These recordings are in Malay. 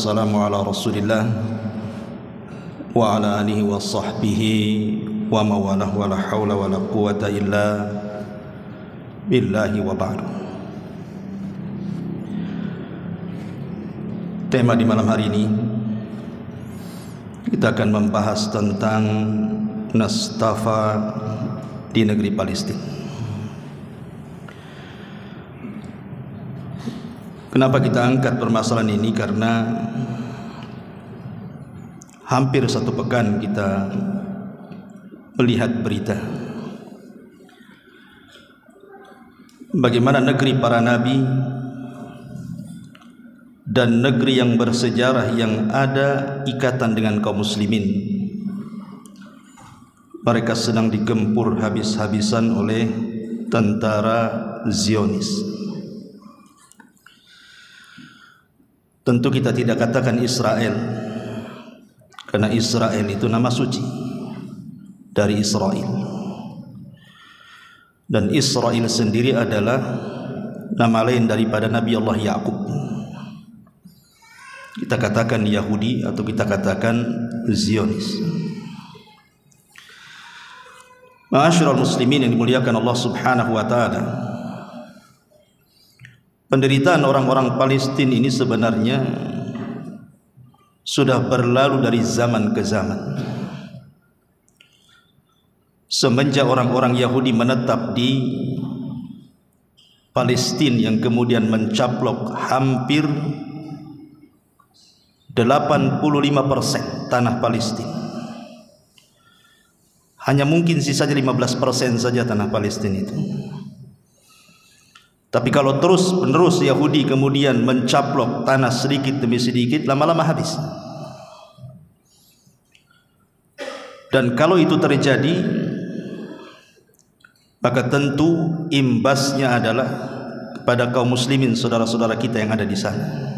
wassalamu ala Rasulillah wa ala alihi wa sahbihi wa mawalah wa la hawla wa la quwata illa billahi wa ba'du. Tema di malam hari ini kita akan membahas tentang Nastafa di negeri Palestina. Kenapa kita angkat permasalahan ini? Karena hampir satu pekan kita melihat berita bagaimana negeri para nabi dan negeri yang bersejarah yang ada ikatan dengan kaum muslimin, mereka sedang digempur habis-habisan oleh tentara Zionis. Tentu kita tidak katakan Israel, karena Israel itu nama suci dari Israel, dan Israel sendiri adalah nama lain daripada Nabi Allah Ya'qub. Kita katakan Yahudi atau kita katakan Zionis. Ma'asyiral muslimin yang dimuliakan Allah Subhanahu wa taala, penderitaan orang-orang Palestina ini sebenarnya sudah berlalu dari zaman ke zaman. Semenjak orang-orang Yahudi menetap di Palestina yang kemudian mencaplok hampir 85% tanah Palestina. Hanya mungkin sisanya 15% saja tanah Palestina itu. Tapi kalau terus menerus Yahudi kemudian mencaplok tanah sedikit demi sedikit, lama-lama habis. Dan kalau itu terjadi, maka tentu imbasnya adalah kepada kaum muslimin, saudara-saudara kita yang ada di sana.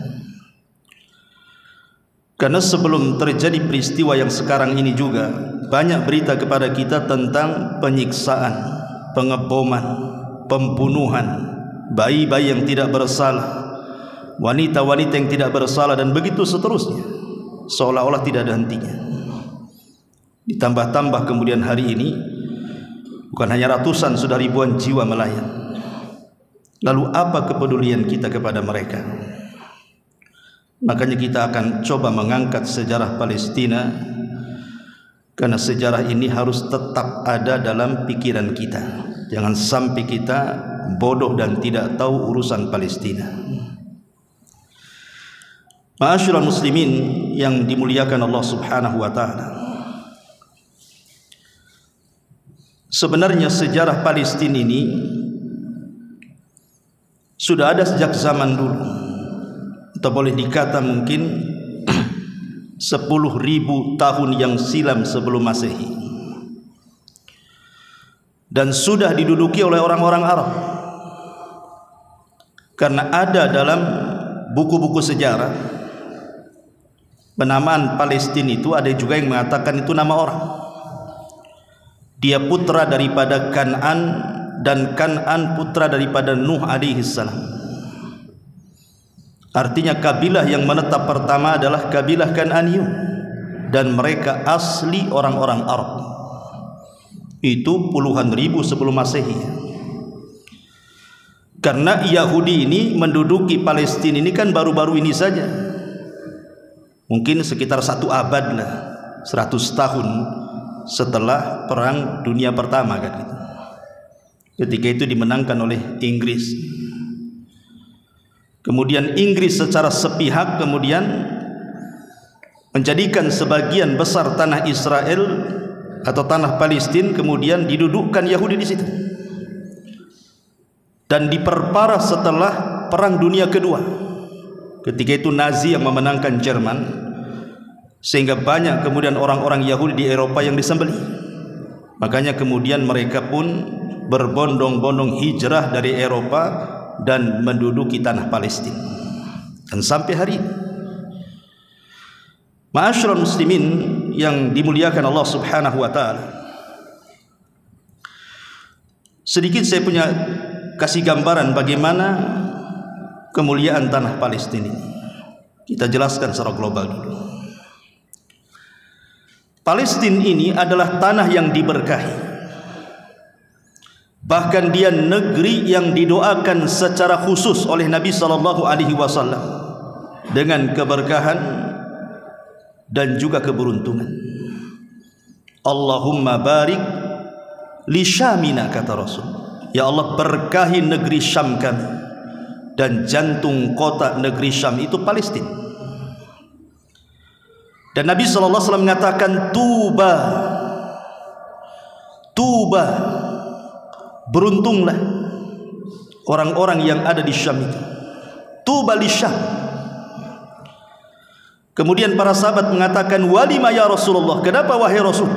Karena sebelum terjadi peristiwa yang sekarang ini juga banyak berita kepada kita tentang penyiksaan, pengeboman, pembunuhan bayi-bayi yang tidak bersalah, wanita-wanita yang tidak bersalah, dan begitu seterusnya, seolah-olah tidak ada hentinya. Ditambah-tambah kemudian hari ini bukan hanya ratusan, sudah ribuan jiwa melayang. Lalu apa kepedulian kita kepada mereka? Makanya kita akan coba mengangkat sejarah Palestina, karena sejarah ini harus tetap ada dalam pikiran kita. Jangan sampai kita bodoh dan tidak tahu urusan Palestina. Ma'asyiral muslimin yang dimuliakan Allah Subhanahu wa taala, sebenarnya sejarah Palestina ini sudah ada sejak zaman dulu, atau boleh dikata mungkin 10.000 tahun yang silam sebelum Masehi, dan sudah diduduki oleh orang-orang Arab. Karena ada dalam buku-buku sejarah penamaan Palestina itu, ada juga yang mengatakan itu nama orang. Dia putra daripada Kan'an, dan Kan'an putra daripada Nuh alaihi salam. Artinya kabilah yang menetap pertama adalah kabilah Kan'aniyun, dan mereka asli orang-orang Arab. Itu puluhan ribu sebelum Masehi. Karena Yahudi ini menduduki Palestina ini kan baru-baru ini saja, mungkin sekitar 1 abad lah, 100 tahun setelah Perang Dunia Pertama kan gitu. Ketika itu dimenangkan oleh Inggris. Kemudian Inggris secara sepihak kemudian menjadikan sebagian besar tanah Israel atau tanah Palestina kemudian didudukkan Yahudi di situ. Dan diperparah setelah Perang Dunia Kedua. Ketika itu Nazi yang memenangkan Jerman, sehingga banyak kemudian orang-orang Yahudi di Eropa yang disembelih. Makanya kemudian mereka pun berbondong-bondong hijrah dari Eropa dan menduduki tanah Palestina. Dan sampai hari ini, ma'asyiral muslimin yang dimuliakan Allah Subhanahu wa taala, sedikit saya punya kasih gambaran bagaimana kemuliaan tanah Palestina ini. Kita jelaskan secara global dulu. Palestina ini adalah tanah yang diberkahi. Bahkan dia negeri yang didoakan secara khusus oleh Nabi SAW dengan keberkahan dan juga keberuntungan. Allahumma barik li Syamina, kata Rasul. Ya Allah, berkahi negeri Syam kami. Dan jantung kota negeri Syam itu Palestina. Dan Nabi SAW mengatakan, Tuba, Tuba, beruntunglah orang-orang yang ada di Syam itu. Tuba li Syam. Kemudian para sahabat mengatakan, walima ya Rasulullah, kenapa wahai Rasul?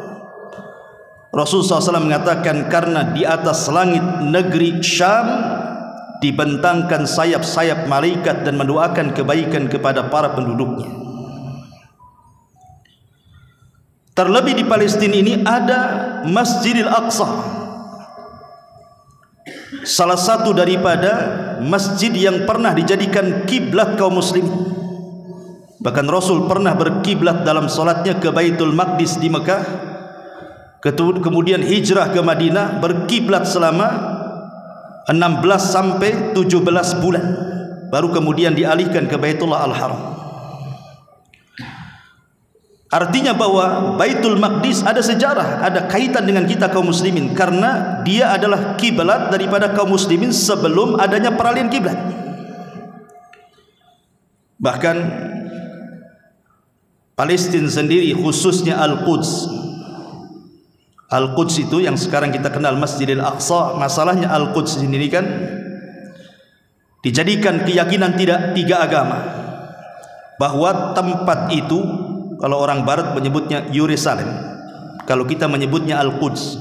Rasul SAW mengatakan, karena di atas langit negeri Syam dibentangkan sayap-sayap malaikat dan mendoakan kebaikan kepada para penduduknya. Terlebih di Palestina ini ada Masjidil Aqsa, salah satu daripada masjid yang pernah dijadikan kiblat kaum muslimin. Bahkan Rasul pernah berkiblat dalam salatnya ke Baitul Maqdis di Mekah, kemudian hijrah ke Madinah, berkiblat selama 16 sampai 17 bulan, baru kemudian dialihkan ke Baitullah Al-Haram. Artinya bahwa Baitul Maqdis ada sejarah, ada kaitan dengan kita kaum muslimin, karena dia adalah kiblat daripada kaum muslimin sebelum adanya peralihan kiblat. Bahkan Palestina sendiri, khususnya Al-Quds, Al-Quds itu yang sekarang kita kenal Masjidil Aqsa, masalahnya Al-Quds sendiri kan dijadikan keyakinan tiga agama, bahwa tempat itu, kalau orang barat menyebutnya Yerusalem, kalau kita menyebutnya Al-Quds,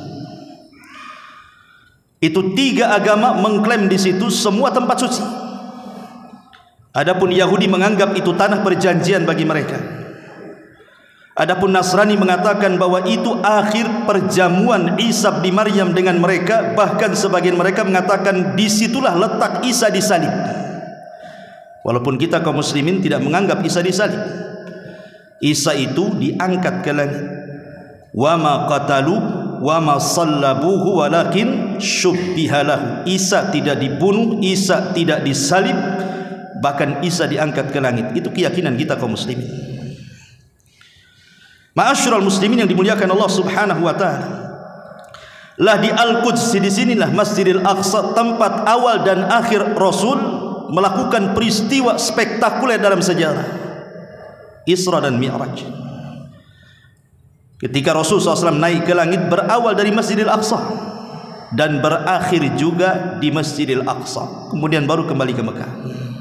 itu tiga agama mengklaim di situ semua tempat suci. Adapun Yahudi menganggap itu tanah perjanjian bagi mereka. Adapun Nasrani mengatakan bahwa itu akhir perjamuan Isa bin Maryam dengan mereka. Bahkan sebagian mereka mengatakan disitulah letak Isa disalib. Walaupun kita kaum muslimin tidak menganggap Isa disalib. Isa itu diangkat ke langit. Wa ma qatalu wa ma sallabuhu walakin syubbiha lahu. Isa tidak dibunuh, Isa tidak disalib, bahkan Isa diangkat ke langit. Itu keyakinan kita kaum muslimin. Ma'asyiral muslimin yang dimuliakan Allah Subhanahu wa taala. Lah di Al-Quds, di sinilah Masjidil Aqsa, tempat awal dan akhir Rasul melakukan peristiwa spektakuler dalam sejarah Isra dan Mi'raj. Ketika Rasul SAW naik ke langit, berawal dari Masjidil Aqsa dan berakhir juga di Masjidil Aqsa, kemudian baru kembali ke Mekah.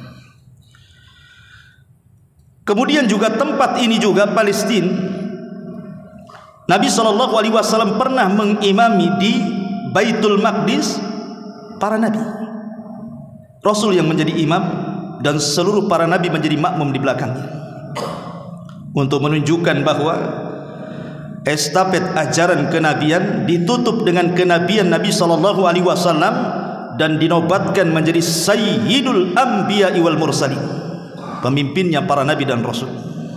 Kemudian juga tempat ini juga Palestina, Nabi SAW pernah mengimami di Baitul Maqdis para nabi. Rasul yang menjadi imam dan seluruh para nabi menjadi makmum di belakangnya, untuk menunjukkan bahwa estafet ajaran kenabian ditutup dengan kenabian Nabi SAW dan dinobatkan menjadi Sayyidul Anbiya wal Mursalin, pemimpinnya para nabi dan rasul.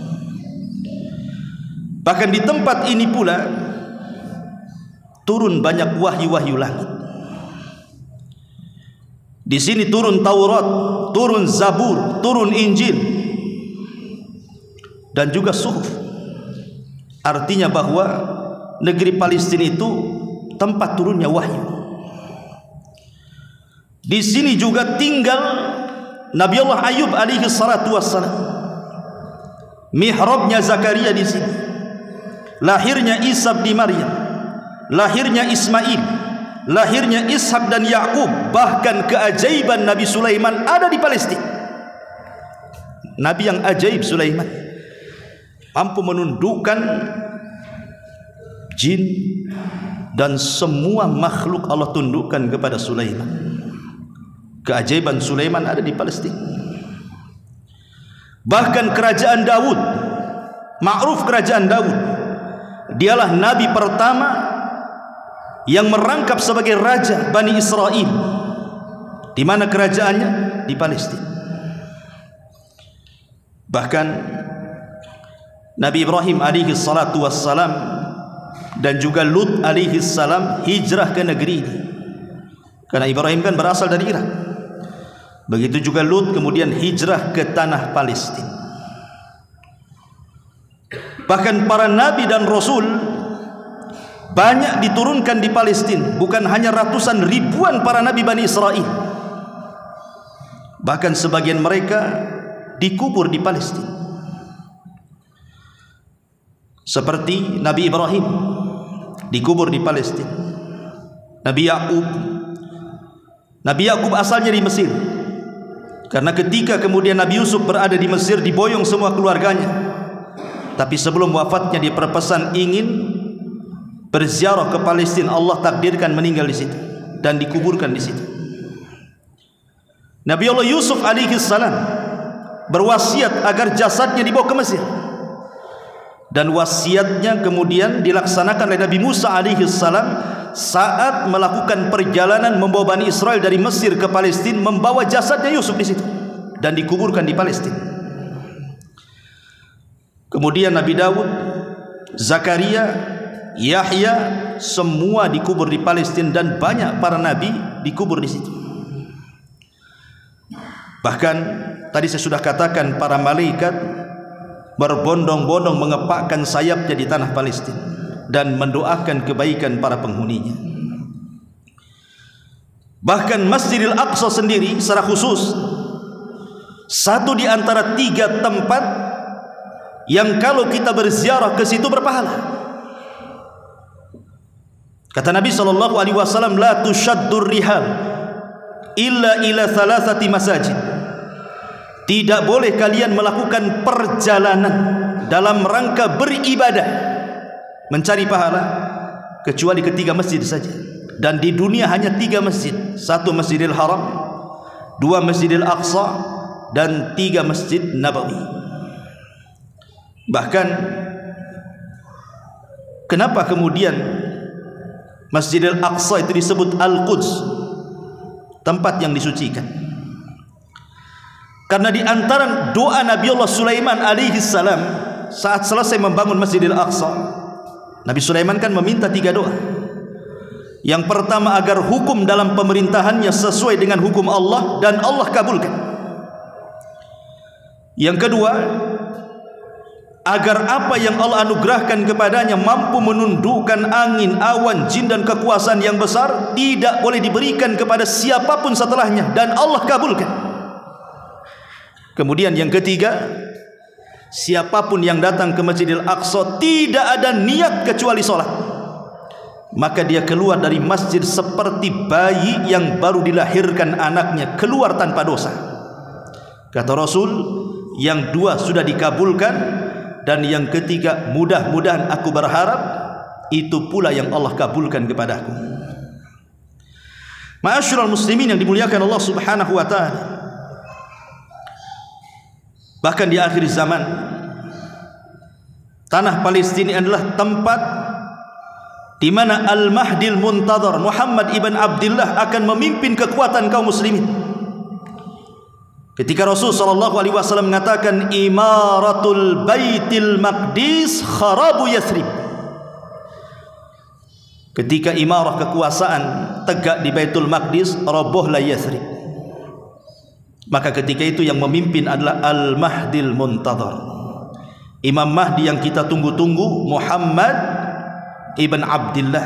Bahkan di tempat ini pula turun banyak wahyu-wahyu langit. Di sini turun Taurat, turun Zabur, turun Injil, dan juga Suhuf. Artinya bahwa negeri Palestina itu tempat turunnya wahyu. Di sini juga tinggal Nabi Allah Ayub alaihi salatu wassalam. Mihrabnya Zakaria di sini. Lahirnya Isa bin Maryam, lahirnya Ismail, lahirnya Ishak dan Yakub. Bahkan keajaiban Nabi Sulaiman ada di Palestina. Nabi yang ajaib Sulaiman, mampu menundukkan jin dan semua makhluk Allah tundukkan kepada Sulaiman. Keajaiban Sulaiman ada di Palestina. Bahkan kerajaan Daud, ma'ruf kerajaan Daud, dialah nabi pertama yang merangkap sebagai raja Bani Israel. Di mana kerajaannya? Di Palestina. Bahkan Nabi Ibrahim alaihi salatu wassalam dan juga Lut alaihi salam hijrah ke negeri ini. Karena Ibrahim kan berasal dari Irak. Begitu juga Lut kemudian hijrah ke tanah Palestina. Bahkan para nabi dan rasul banyak diturunkan di Palestina, bukan hanya ratusan ribuan para nabi Bani Israel. Bahkan sebagian mereka dikubur di Palestina. Seperti Nabi Ibrahim dikubur di Palestina. Nabi Yakub asalnya di Mesir. Karena ketika kemudian Nabi Yusuf berada di Mesir, diboyong semua keluarganya. Tapi sebelum wafatnya dia berpesan ingin berziarah ke Palestina. Allah takdirkan meninggal di situ dan dikuburkan di situ. Nabi Allah Yusuf alaihi salam berwasiat agar jasadnya dibawa ke Mesir. Dan wasiatnya kemudian dilaksanakan oleh Nabi Musa alaihi salam saat melakukan perjalanan membawa Bani Israel dari Mesir ke Palestina, membawa jasadnya Yusuf di situ dan dikuburkan di Palestina. Kemudian Nabi Daud, Zakaria, Yahya semua dikubur di Palestina dan banyak para nabi dikubur di situ. Bahkan tadi saya sudah katakan para malaikat berbondong-bondong mengepakkan sayapnya di tanah Palestina dan mendoakan kebaikan para penghuninya. Bahkan Masjidil Aqsa sendiri secara khusus satu di antara 3 tempat yang kalau kita berziarah ke situ berpahala. Kata Nabi SAW, la tushaddur rihal illa ila thalathati masajid. Tidak boleh kalian melakukan perjalanan dalam rangka beribadah, mencari pahala, kecuali ke 3 masjid saja. Dan di dunia hanya 3 masjid. 1 Masjidil Haram, 2 Masjidil Aqsa, dan 3 Masjid Nabawi. Bahkan kenapa kemudian Masjidil Aqsa itu disebut Al-Quds, tempat yang disucikan? Karena di antara doa Nabi Allah Sulaiman alaihi salam saat selesai membangun Masjidil Aqsa, Nabi Sulaiman kan meminta 3 doa. Yang pertama, agar hukum dalam pemerintahannya sesuai dengan hukum Allah dan Allah kabulkan. Yang kedua, agar apa yang Allah anugerahkan kepadanya mampu menundukkan angin, awan, jin dan kekuasaan yang besar tidak boleh diberikan kepada siapapun setelahnya dan Allah kabulkan. Kemudian yang ketiga, siapapun yang datang ke Masjidil Aqsa tidak ada niat kecuali sholat, maka dia keluar dari masjid seperti bayi yang baru dilahirkan anaknya, keluar tanpa dosa. Kata Rasul, yang 2 sudah dikabulkan, dan yang ketiga mudah-mudahan aku berharap itu pula yang Allah kabulkan kepadaku. Ma'asyiral muslimin yang dimuliakan Allah Subhanahu wa taala. Bahkan di akhir zaman tanah Palestina adalah tempat di mana Al-Mahdil Muntadhar Muhammad ibn Abdullah akan memimpin kekuatan kaum muslimin. Ketika Rasul SAW mengatakan imaratul baitil maqdis kharabu Yathrib, ketika imarah kekuasaan tegak di Baitul Maqdis, robohlah Yathrib. Maka ketika itu yang memimpin adalah Al-Mahdil Muntadhar, Imam Mahdi yang kita tunggu-tunggu, Muhammad ibn Abdullah.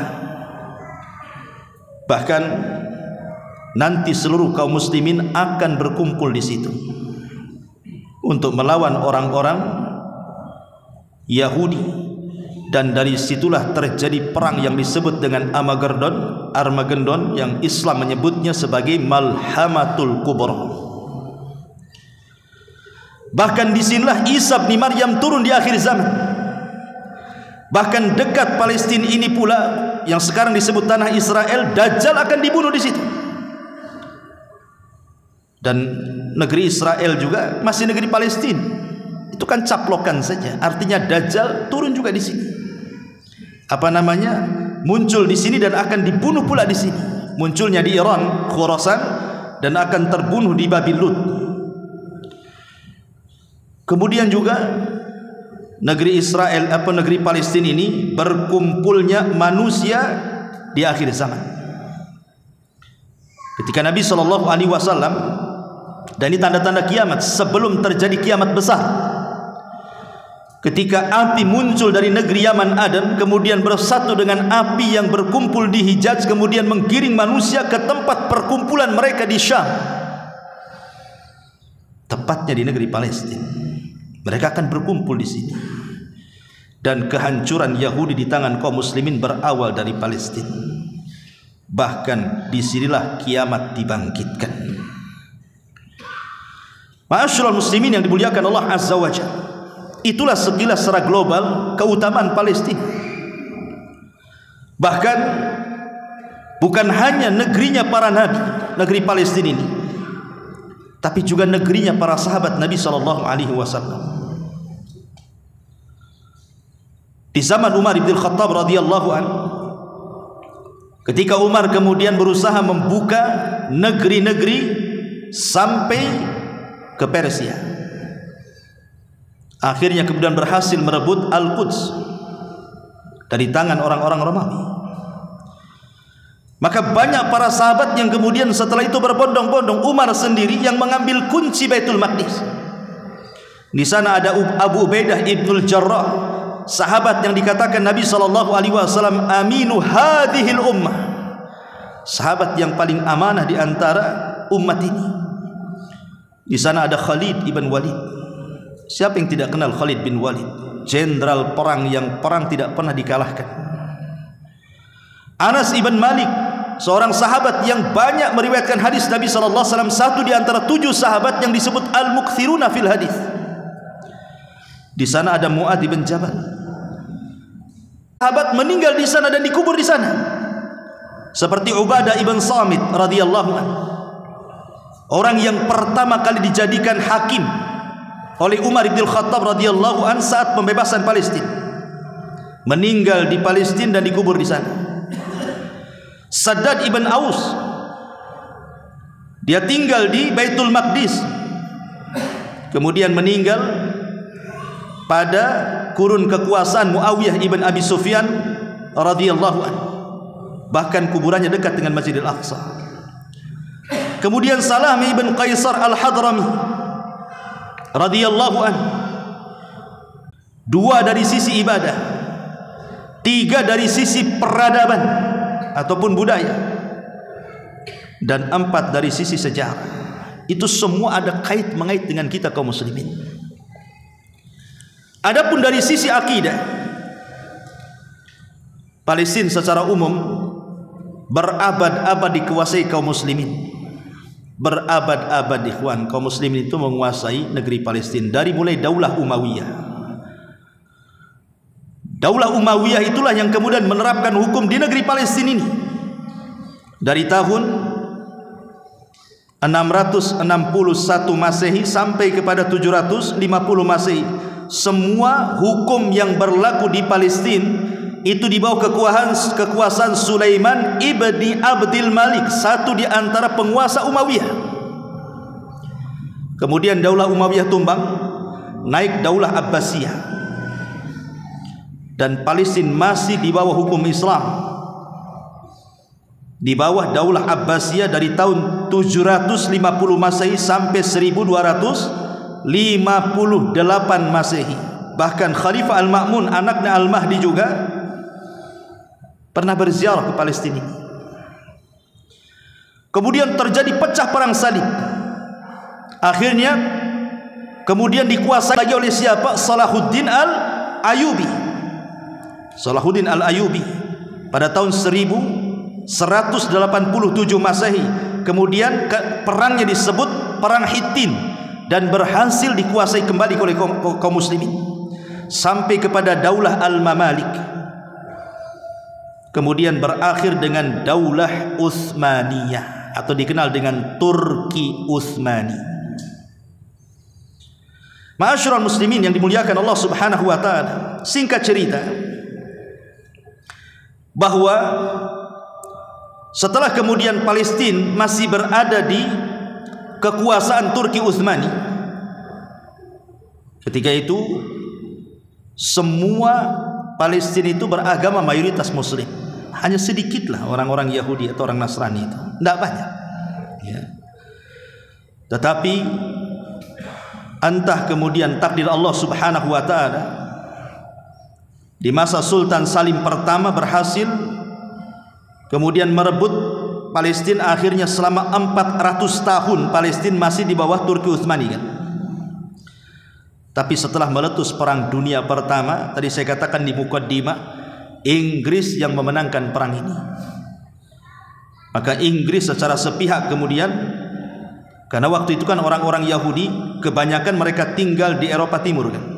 Bahkan nanti seluruh kaum muslimin akan berkumpul di situ untuk melawan orang-orang Yahudi, dan dari situlah terjadi perang yang disebut dengan Armageddon yang Islam menyebutnya sebagai Malhamatul Kubra. Bahkan disinilah Isa bin Maryam turun di akhir zaman. Bahkan dekat Palestina ini pula yang sekarang disebut tanah Israel, Dajjal akan dibunuh di situ. Dan negeri Israel juga masih negeri Palestina. Itu kan caplokan saja. Artinya Dajjal turun juga di sini. Muncul di sini dan akan dibunuh pula di sini. Munculnya di Iran, Khurasan, dan akan terbunuh di Babil Lut. Kemudian juga negeri Israel negeri Palestina ini berkumpulnya manusia di akhir zaman. Ketika Nabi SAW, dan ini tanda-tanda kiamat sebelum terjadi kiamat besar, ketika api muncul dari negeri Yaman Aden, kemudian bersatu dengan api yang berkumpul di Hijaz, kemudian menggiring manusia ke tempat perkumpulan mereka di Syam, tepatnya di negeri Palestina. Mereka akan berkumpul di sini, dan kehancuran Yahudi di tangan kaum muslimin berawal dari Palestina. Bahkan disinilah kiamat dibangkitkan. Ma'asyiral muslimin yang dimuliakan Allah Azza wa Jalla, itulah sekilas secara global keutamaan Palestina. Bahkan bukan hanya negerinya para nabi, negeri Palestina ini, tapi juga negerinya para sahabat Nabi SAW. Di zaman Umar bin Khattab radhiyallahu anhu, ketika Umar kemudian berusaha membuka negeri-negeri sampai ke Persia, akhirnya kemudian berhasil merebut Al-Quds dari tangan orang-orang Romawi. Maka banyak para sahabat yang kemudian setelah itu berbondong-bondong. Umar sendiri yang mengambil kunci Baitul Maqdis. Di sana ada Abu Ubaidah ibnul Jarrah, sahabat yang dikatakan Nabi SAW aminu hadhil ummah, sahabat yang paling amanah di antara umat ini. Di sana ada Khalid ibn Walid. Siapa yang tidak kenal Khalid bin Walid? Jenderal perang yang perang tidak pernah dikalahkan. Anas ibn Malik, seorang sahabat yang banyak meriwayatkan hadis Nabi SAW, satu di antara 7 sahabat yang disebut al-mukthiruna fil hadis. Di sana ada Mu'adz bin Jabal, sahabat meninggal di sana dan dikubur di sana, seperti Ubadah ibn Samit radhiyallahu anhu, orang yang pertama kali dijadikan hakim oleh Umar bin Khattab radhiyallahu anhu saat pembebasan Palestina, meninggal di Palestina dan dikubur di sana. Saddad ibn Aus, dia tinggal di Baitul Maqdis, kemudian meninggal pada kurun kekuasaan Muawiyah ibn Abi Sufyan radhiyallahu anhu. Bahkan kuburannya dekat dengan Masjidil Aqsa. Kemudian Salam ibn Qaisar al-Hadrami radhiyallahu anhu, 2 dari sisi ibadah, 3 dari sisi peradaban ataupun budaya, dan 4 dari sisi sejarah. Itu semua ada mengait dengan kita kaum muslimin. Adapun dari sisi akidah, Palestina secara umum berabad-abad dikuasai kaum muslimin. Berabad-abad ikhwan, kaum muslimin itu menguasai negeri Palestina dari mulai Daulah Umayyah. Daulah Umayyah itulah yang kemudian menerapkan hukum di negeri Palestina ini. Dari tahun 661 Masehi sampai kepada 750 Masehi, semua hukum yang berlaku di Palestina itu di bawah kekuasaan Sulaiman ibni Abdul Malik, satu di antara penguasa Umayyah. Kemudian Daulah Umayyah tumbang, naik Daulah Abbasiyah, dan Palestina masih di bawah hukum Islam, di bawah Daulah Abbasiyah dari tahun 750 Masehi sampai 1258 Masehi. Bahkan Khalifah Al-Ma'mun, anaknya Al-Mahdi, juga pernah berziarah ke Palestina. Kemudian terjadi pecah perang salib. Akhirnya kemudian dikuasai lagi oleh siapa? Salahuddin Al-Ayyubi. Salahuddin Al-Ayyubi pada tahun 1187 Masehi. Kemudian perangnya disebut Perang Hittin dan berhasil dikuasai kembali oleh kaum muslimin sampai kepada Daulah Al-Mamalik. Kemudian berakhir dengan Daulah Utsmaniyah atau dikenal dengan Turki Utsmani. Ma'asyiral muslimin yang dimuliakan Allah Subhanahu wa taala, singkat cerita bahwa setelah kemudian Palestina masih berada di kekuasaan Turki Utsmani, Ketika itu semua Palestina itu beragama mayoritas Muslim. Hanya sedikitlah orang-orang Yahudi atau orang Nasrani itu, tidak banyak. Ya. Tetapi entah kemudian takdir Allah Subhanahu wa taala, di masa Sultan Salim pertama berhasil kemudian merebut Palestina. Akhirnya selama 400 tahun Palestina masih di bawah Turki Utsmani kan. Tapi setelah meletus perang dunia pertama, tadi saya katakan di mukaddimah, Inggris yang memenangkan perang ini. Maka Inggris secara sepihak kemudian, karena waktu itu kan orang-orang Yahudi kebanyakan mereka tinggal di Eropa Timur kan.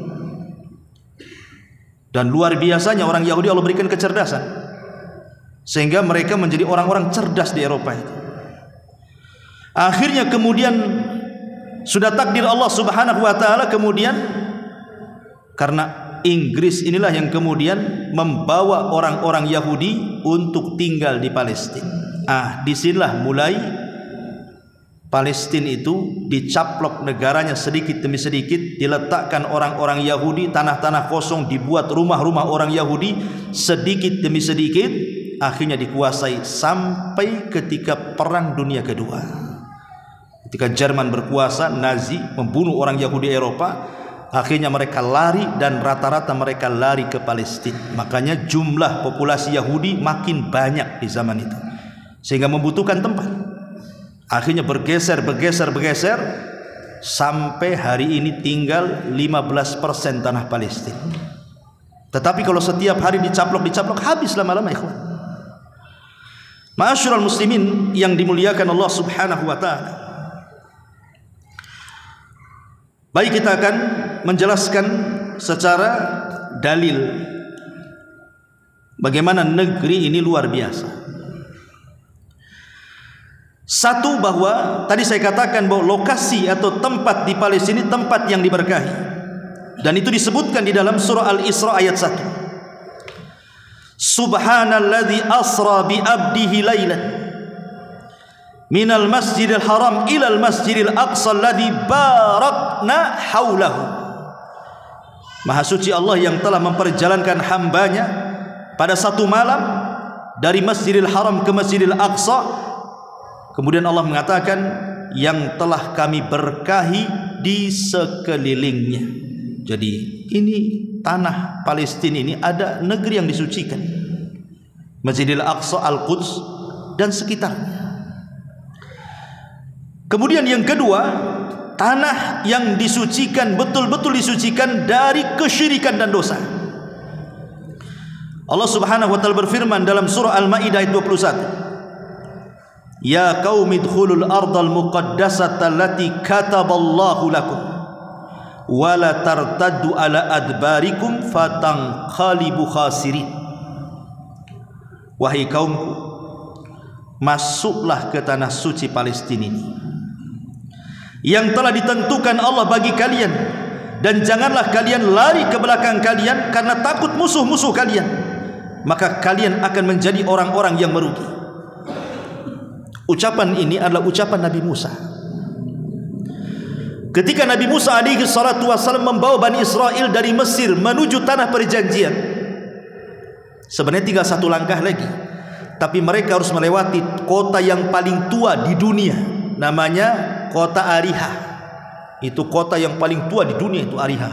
Dan luar biasanya orang Yahudi Allah berikan kecerdasan, sehingga mereka menjadi orang-orang cerdas di Eropa itu. Akhirnya kemudian sudah takdir Allah Subhanahu wa taala, kemudian karena Inggris inilah yang kemudian membawa orang-orang Yahudi untuk tinggal di Palestina. Disinilah mulai Palestina itu dicaplok negaranya sedikit demi sedikit, diletakkan orang-orang Yahudi, tanah-tanah kosong dibuat rumah-rumah orang Yahudi sedikit demi sedikit, akhirnya dikuasai sampai ketika Perang Dunia Kedua. Ketika Jerman berkuasa, Nazi membunuh orang Yahudi Eropa, akhirnya mereka lari dan rata-rata mereka lari ke Palestina. Makanya jumlah populasi Yahudi makin banyak di zaman itu, sehingga membutuhkan tempat. Akhirnya bergeser sampai hari ini tinggal 15% tanah Palestina. Tetapi kalau setiap hari dicaplok habis lama-lama ikhwan. Ma'asyiral muslimin yang dimuliakan Allah Subhanahu wa taala. Baik, kita akan menjelaskan secara dalil bagaimana negeri ini luar biasa. Satu, bahwa tadi saya katakan bahwa lokasi atau tempat di Palestina tempat yang diberkahi, dan itu disebutkan di dalam surah Al-Isra ayat 1. Subhanalladzi asra bi abdihi lailan minal masjidil haram ilal masjidil aqsa alladzi barakna haulahu. Maha suci Allah yang telah memperjalankan hambanya pada satu malam dari Masjidil Haram ke Masjidil Aqsa. Kemudian Allah mengatakan yang telah kami berkahi di sekelilingnya. Jadi ini tanah Palestina ini ada negeri yang disucikan, Masjidil Aqsa, Al-Quds dan sekitarnya. Kemudian yang kedua, tanah yang disucikan, betul-betul disucikan dari kesyirikan dan dosa. Allah Subhanahu wa taala berfirman dalam surah Al-Maidah ayat 21. Ya qaumi dkhulul ardal muqaddasata allati kataballahu lakum wa la tartaddu ala adbarikum fatanqalibu khasirin. Wahai kaumku, masuklah ke tanah suci Palestina ini yang telah ditentukan Allah bagi kalian, dan janganlah kalian lari ke belakang kalian karena takut musuh-musuh kalian, maka kalian akan menjadi orang-orang yang merugi. Ucapan ini adalah ucapan Nabi Musa ketika Nabi Musa alaihi salatu wasallam membawa Bani Israel dari Mesir menuju tanah perjanjian. Sebenarnya tinggal satu langkah lagi, tapi mereka harus melewati kota yang paling tua di dunia, namanya kota Ariha. Itu kota yang paling tua di dunia, itu Ariha.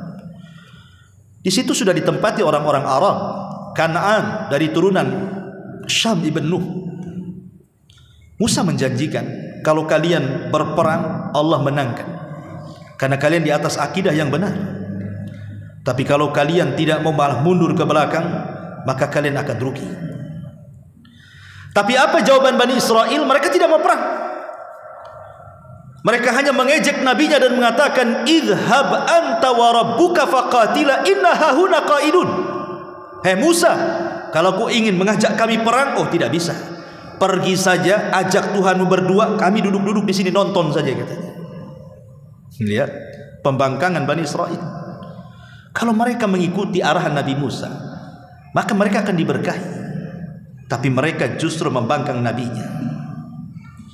Di situ sudah ditempati orang-orang Arab, Kanaan dari turunan Syam ibn Nuh. Musa menjanjikan, kalau kalian berperang Allah menangkan, karena kalian di atas akidah yang benar. Tapi kalau kalian tidak mau malah mundur ke belakang, maka kalian akan rugi. Tapi apa jawaban Bani Israel? Mereka tidak mau perang. Mereka hanya mengejek nabinya dan mengatakan, idhab anta wa rabbuka faqatila inna hahuna qaidun. Hei Musa, kalau kau ingin mengajak kami perang, tidak bisa. Pergi saja, ajak Tuhanmu berdua, kami duduk-duduk di sini nonton saja, katanya. Lihat pembangkangan Bani Israel. Kalau mereka mengikuti arahan Nabi Musa, maka mereka akan diberkahi. Tapi mereka justru membangkang nabinya.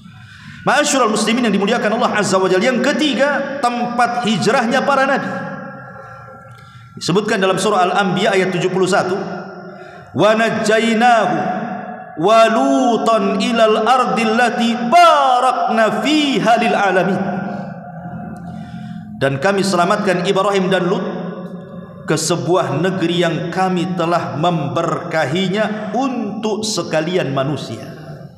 Ma'asyiral muslimin yang dimuliakan Allah Azza wa Jalla. Yang ketiga, tempat hijrahnya para nabi. Disebutkan dalam surah Al-Anbiya ayat 71, wa najjaynahu wa lutan ilal ardil lati barakna fiha lil alamin. Dan kami selamatkan Ibrahim dan Lut ke sebuah negeri yang kami telah memberkahinya untuk sekalian manusia.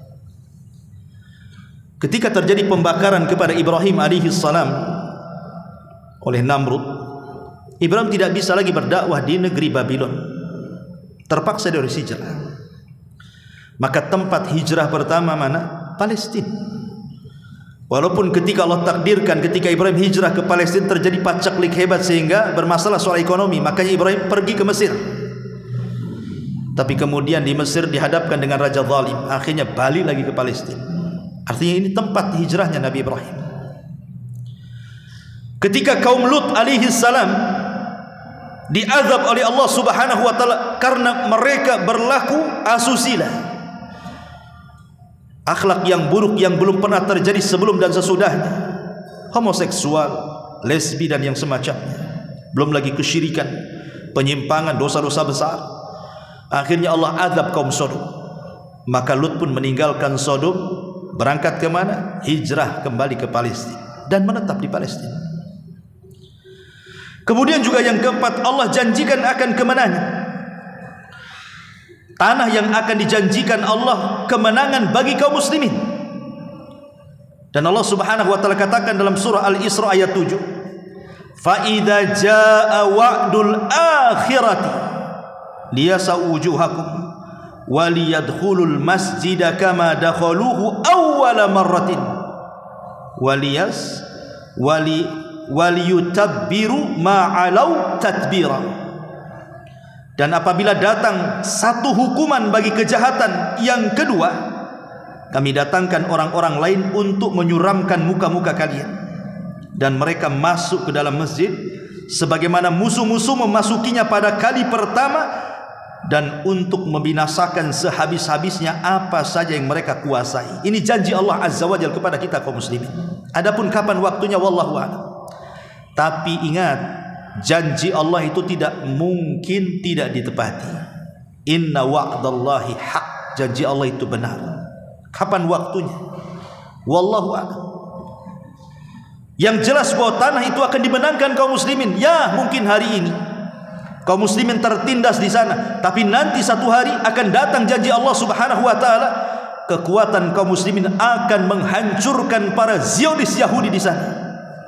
Ketika terjadi pembakaran kepada Ibrahim alaihi salam oleh Namrud, Ibrahim tidak bisa lagi berdakwah di negeri Babylon, terpaksa dia harus hijrah. Maka tempat hijrah pertama mana? Palestina. Walaupun ketika Allah takdirkan ketika Ibrahim hijrah ke Palestina terjadi pacaklik hebat sehingga bermasalah soal ekonomi, makanya Ibrahim pergi ke Mesir. Tapi kemudian di Mesir dihadapkan dengan raja zalim, akhirnya balik lagi ke Palestina. Artinya ini tempat hijrahnya Nabi Ibrahim. Ketika kaum Lut alaihi salam diazab oleh Allah Subhanahu wa taala karena mereka berlaku asusila, akhlak yang buruk yang belum pernah terjadi sebelum dan sesudahnya, homoseksual, lesbi dan yang semacamnya, belum lagi kesyirikan, penyimpangan, dosa-dosa besar. Akhirnya Allah azab kaum Sodom. Maka Lut pun meninggalkan Sodom, berangkat ke mana? Hijrah kembali ke Palestina dan menetap di Palestina. Kemudian juga yang keempat, Allah janjikan akan kemenangan. Tanah yang akan dijanjikan Allah kemenangan bagi kaum muslimin. Dan Allah Subhanahu wa taala katakan dalam surah Al-Isra ayat 7, "Fa idza jaa wa'dul akhirati liyasau wujuhakum wa liyadkhulul masjida kama dakhaluhu awwala marratin waliyutabbiru ma'alau tatbira." Dan apabila datang satu hukuman bagi kejahatan yang kedua, kami datangkan orang-orang lain untuk menyuramkan muka-muka kalian, dan mereka masuk ke dalam masjid sebagaimana musuh-musuh memasukinya pada kali pertama, dan untuk membinasakan sehabis-habisnya apa saja yang mereka kuasai. Ini janji Allah Azza wa Jalla kepada kita kaum muslimin. Adapun kapan waktunya wallahu a'lam. Tapi ingat, janji Allah itu tidak mungkin tidak ditepati. Inna wa'dallahi haq. Janji Allah itu benar. Kapan waktunya? Wallahu a'lam. Yang jelas bahwa tanah itu akan dimenangkan kaum muslimin. Ya, mungkin hari ini kaum muslimin tertindas di sana, tapi nanti satu hari akan datang janji Allah Subhanahu wa taala, kekuatan kaum muslimin akan menghancurkan para Zionis Yahudi di sana.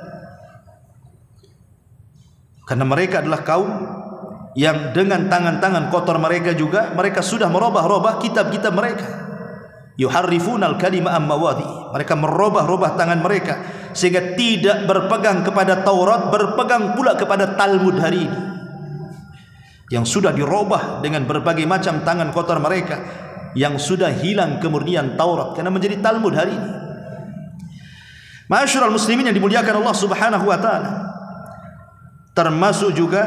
Karena mereka adalah kaum yang dengan tangan-tangan kotor mereka juga mereka sudah merubah-rubah kitab-kitab mereka. Yuharrifunal kalima am mawadhi. Mereka merubah-rubah tangan mereka sehingga tidak berpegang kepada Taurat, berpegang pula kepada Talmud hari ini, yang sudah dirubah dengan berbagai macam tangan kotor mereka, yang sudah hilang kemurnian Taurat karena menjadi Talmud hari ini. Ma'asyiral muslimin yang dimuliakan Allah Subhanahu wa taala, termasuk juga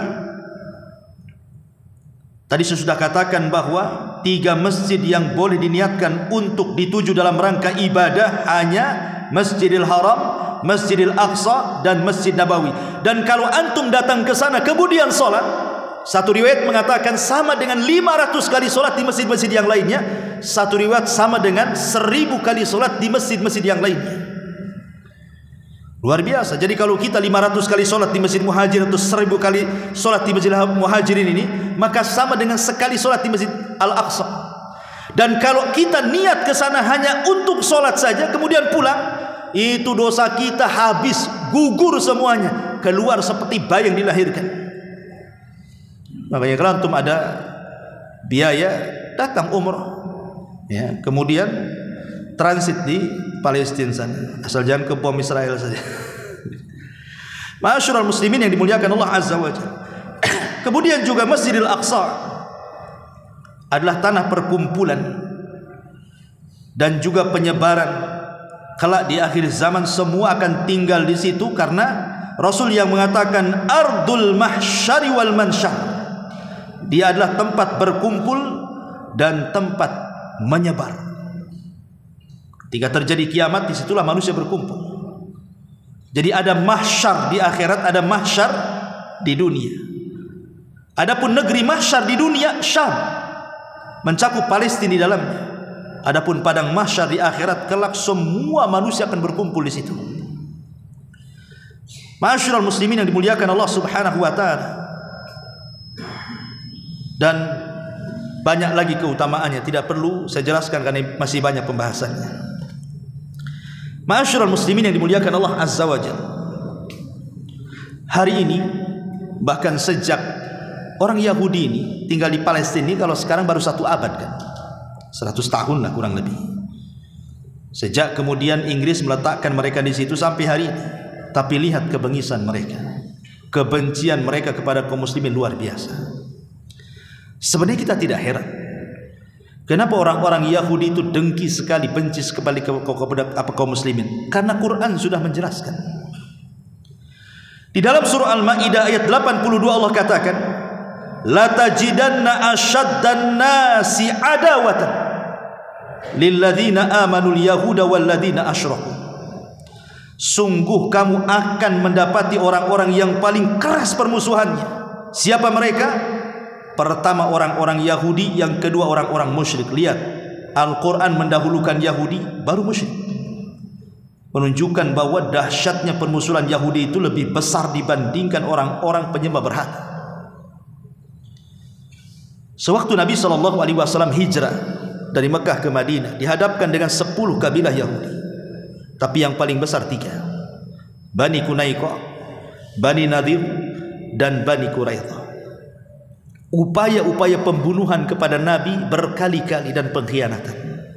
tadi saya sudah katakan bahwa 3 masjid yang boleh diniatkan untuk dituju dalam rangka ibadah hanya Masjidil Haram, Masjidil Aqsa dan Masjid Nabawi. Dan kalau antum datang ke sana kemudian sholat, satu riwayat mengatakan sama dengan 500 kali sholat di masjid-masjid yang lainnya, satu riwayat sama dengan 1000 kali sholat di masjid-masjid yang lainnya. Luar biasa. Jadi kalau kita 500 kali sholat di Masjid Muhajirin atau 1000 kali sholat di Masjid Muhajirin ini, maka sama dengan sekali sholat di Masjid Al-Aqsa. Dan kalau kita niat ke sana hanya untuk sholat saja kemudian pulang, itu dosa kita habis, gugur semuanya, keluar seperti bayi yang dilahirkan. Makanya kalau antum ada biaya datang umrah, ya, kemudian transit di Palestina sana, asal jangan ke bom Israel saja. Ma'asyiral muslimin yang dimuliakan Allah Azza wa Jalla. Kemudian juga Masjidil Aqsa adalah tanah perkumpulan dan juga penyebaran. Kelak di akhir zaman semua akan tinggal di situ, karena Rasul yang mengatakan ardul mahsyari wal mansyar, dia adalah tempat berkumpul dan tempat menyebar. Ketika terjadi kiamat, disitulah manusia berkumpul. Jadi ada mahsyar di akhirat, ada mahsyar di dunia. Adapun negeri mahsyar di dunia, Syam, mencakup Palestina di dalamnya. Adapun padang mahsyar di akhirat, kelak semua manusia akan berkumpul di situ. Ma'asyiral muslimin yang dimuliakan Allah Subhanahu wa taala. Dan banyak lagi keutamaannya, tidak perlu saya jelaskan karena masih banyak pembahasannya. Ma'asyiral muslimin yang dimuliakan Allah Azza wa Jalla. Hari ini, bahkan sejak orang Yahudi ini tinggal di Palestina ini, kalau sekarang baru 1 abad kan, 100 tahun lah kurang lebih. Sejak kemudian Inggris meletakkan mereka di situ sampai hari ini. Tapi lihat kebengisan mereka, kebencian mereka kepada kaum muslimin luar biasa. Sebenarnya kita tidak heran kenapa orang-orang Yahudi itu dengki sekali, benci sekali kepada kaum muslimin, karena Quran sudah menjelaskan. Di dalam surah Al-Maidah ayat 82 Allah katakan, la tajidanna asyaddan nasi adawatan lilladzina amanul yahuda walladzina asyraku. Sungguh kamu akan mendapati orang-orang yang paling keras permusuhannya. Siapa mereka? Pertama orang-orang Yahudi, yang kedua orang-orang musyrik. Lihat, Al-Quran mendahulukan Yahudi baru musyrik, menunjukkan bahwa dahsyatnya permusuhan Yahudi itu lebih besar dibandingkan orang-orang penyembah berhala. Sewaktu Nabi SAW hijrah dari Mekah ke Madinah, dihadapkan dengan 10 kabilah Yahudi, tapi yang paling besar 3, Bani Qunaiqah, Bani Nadir, dan Bani Quraidah. Upaya-upaya pembunuhan kepada Nabi berkali-kali dan pengkhianatan.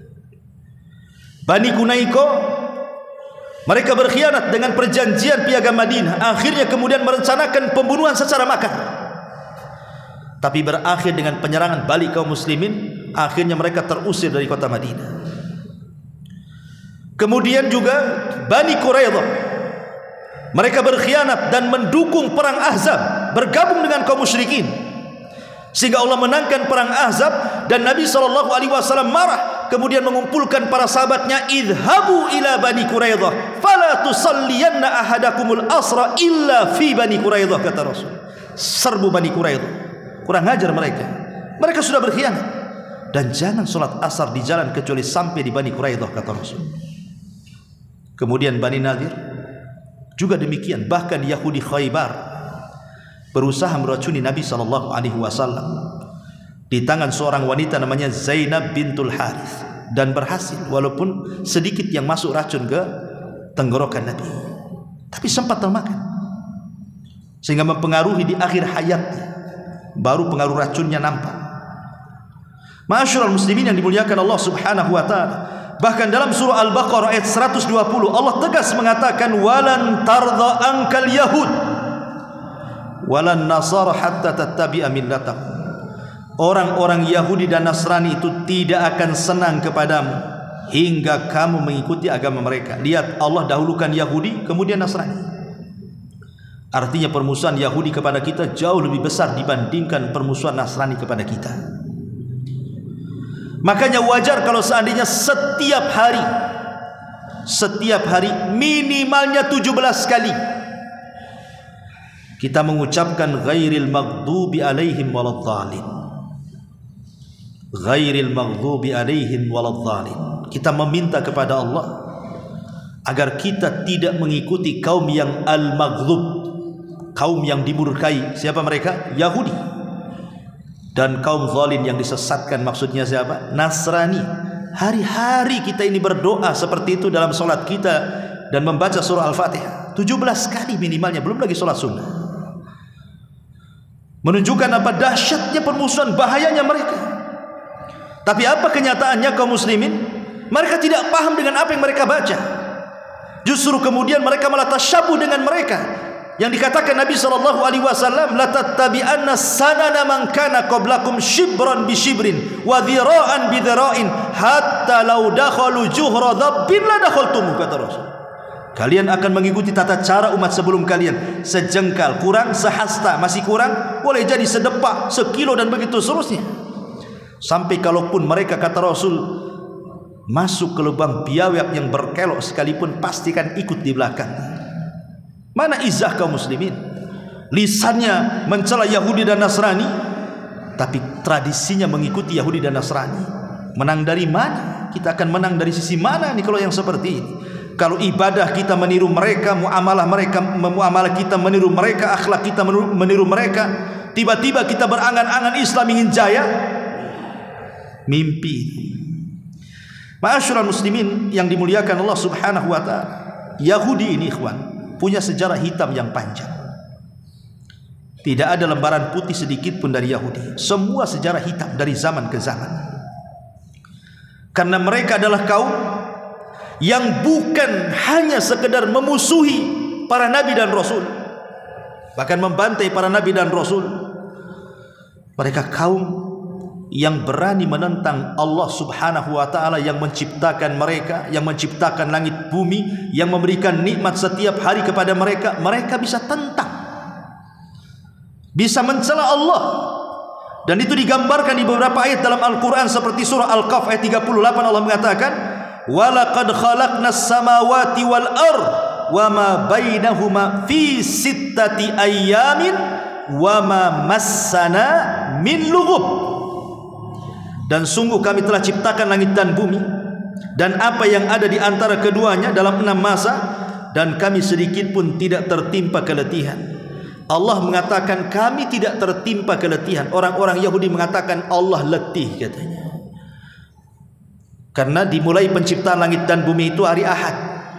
Bani Qunaiqah, mereka berkhianat dengan perjanjian piagam Madinah, akhirnya kemudian merencanakan pembunuhan secara makar, tapi berakhir dengan penyerangan balik kaum muslimin. Akhirnya mereka terusir dari kota Madinah. Kemudian juga Bani Quraidah, mereka berkhianat dan mendukung perang Ahzab, bergabung dengan kaum musyrikin, sehingga Allah menangkan perang Ahzab. Dan Nabi SAW marah, kemudian mengumpulkan para sahabatnya, idhabu ila Bani Quraidah fala tusalliyanna ahadakumul asra illa fi Bani Quraidah, kata Rasul. Serbu Bani Quraidah, kurang ajar mereka, mereka sudah berkhianat, dan jangan sholat asar di jalan kecuali sampai di Bani Quraidah, kata Rasul. Kemudian Bani Nadir juga demikian. Bahkan Yahudi Khaybar berusaha meracuni Nabi SAW di tangan seorang wanita namanya Zainab bintul Harith, dan berhasil, walaupun sedikit yang masuk racun ke tenggorokan Nabi, tapi sempat termakan, sehingga mempengaruhi di akhir hayatnya, baru pengaruh racunnya nampak. Ma'asyiral muslimin yang dimuliakan Allah Subhanahu wa taala, bahkan dalam surah Al-Baqarah ayat 120 Allah tegas mengatakan, walan tardha ankal yahud walan nasara hatta tattabi'a millatahum. Orang-orang Yahudi dan Nasrani itu tidak akan senang kepadamu hingga kamu mengikuti agama mereka. Lihat, Allah dahulukan Yahudi kemudian Nasrani. Artinya permusuhan Yahudi kepada kita jauh lebih besar dibandingkan permusuhan Nasrani kepada kita. Makanya wajar kalau seandainya setiap hari minimalnya 17 kali kita mengucapkan ghairil maghdubi alaihim waladhdallin, ghairil maghdubi alaihim waladhdallin. Kita meminta kepada Allah agar kita tidak mengikuti kaum yang al-maghdub, kaum yang dimurkai. Siapa mereka? Yahudi. Dan kaum zalim yang disesatkan, maksudnya siapa? Nasrani. Hari-hari kita ini berdoa seperti itu dalam solat kita dan membaca surah Al-Fatihah 17 kali minimalnya, belum lagi solat sunnah. Menunjukkan apa dahsyatnya permusuhan, bahayanya mereka. Tapi apa kenyataannya kaum muslimin? Mereka tidak paham dengan apa yang mereka baca. Justru kemudian mereka malah tasyabuh dengan mereka. Yang dikatakan Nabi SAW, la tattabi'anna sanana man kana qablakum shibran bi shibrin wa dhira'an bi dhira'in hatta law dakhalu juhra dhabbin la dakhaltum, kata Rasul. Kalian akan mengikuti tata cara umat sebelum kalian, sejengkal kurang, sehasta masih kurang, boleh jadi sedepak, sekilo, dan begitu seterusnya. Sampai kalaupun mereka, kata Rasul, masuk ke lubang biawak yang berkelok sekalipun, pastikan ikut di belakang. Mana izah kaum muslimin? lisannya mencela Yahudi dan Nasrani, tapi tradisinya mengikuti Yahudi dan Nasrani. Menang dari mana? Kita akan menang dari sisi mana nih kalau yang seperti ini? Kalau ibadah kita meniru mereka, muamalah kita meniru mereka, akhlak kita meniru mereka, tiba-tiba kita berangan-angan Islam ingin jaya, mimpi. Ma'asyiral muslimin yang dimuliakan Allah Subhanahu wa taala, Yahudi ini ikhwan punya sejarah hitam yang panjang. Tidak ada lembaran putih sedikit pun dari Yahudi. Semua sejarah hitam dari zaman ke zaman. Karena mereka adalah kaum yang bukan hanya sekedar memusuhi para nabi dan rasul, bahkan membantai para nabi dan rasul. Mereka kaum yang berani menentang Allah Subhanahu wa taala yang menciptakan mereka, yang menciptakan langit bumi, yang memberikan nikmat setiap hari kepada mereka. Mereka bisa tentang, bisa mencela Allah. Dan itu digambarkan di beberapa ayat dalam Al-Quran, seperti surah Al-Kahf ayat 38. Allah mengatakan, walaqad khalaqnas samawati wal ard wama bainahuma fi sittati ayyamin wama massana min lughub. Dan sungguh kami telah ciptakan langit dan bumi dan apa yang ada di antara keduanya dalam 6 masa, dan kami sedikit pun tidak tertimpa keletihan. Allah mengatakan kami tidak tertimpa keletihan. Orang-orang Yahudi mengatakan Allah letih katanya. Karena dimulai penciptaan langit dan bumi itu hari Ahad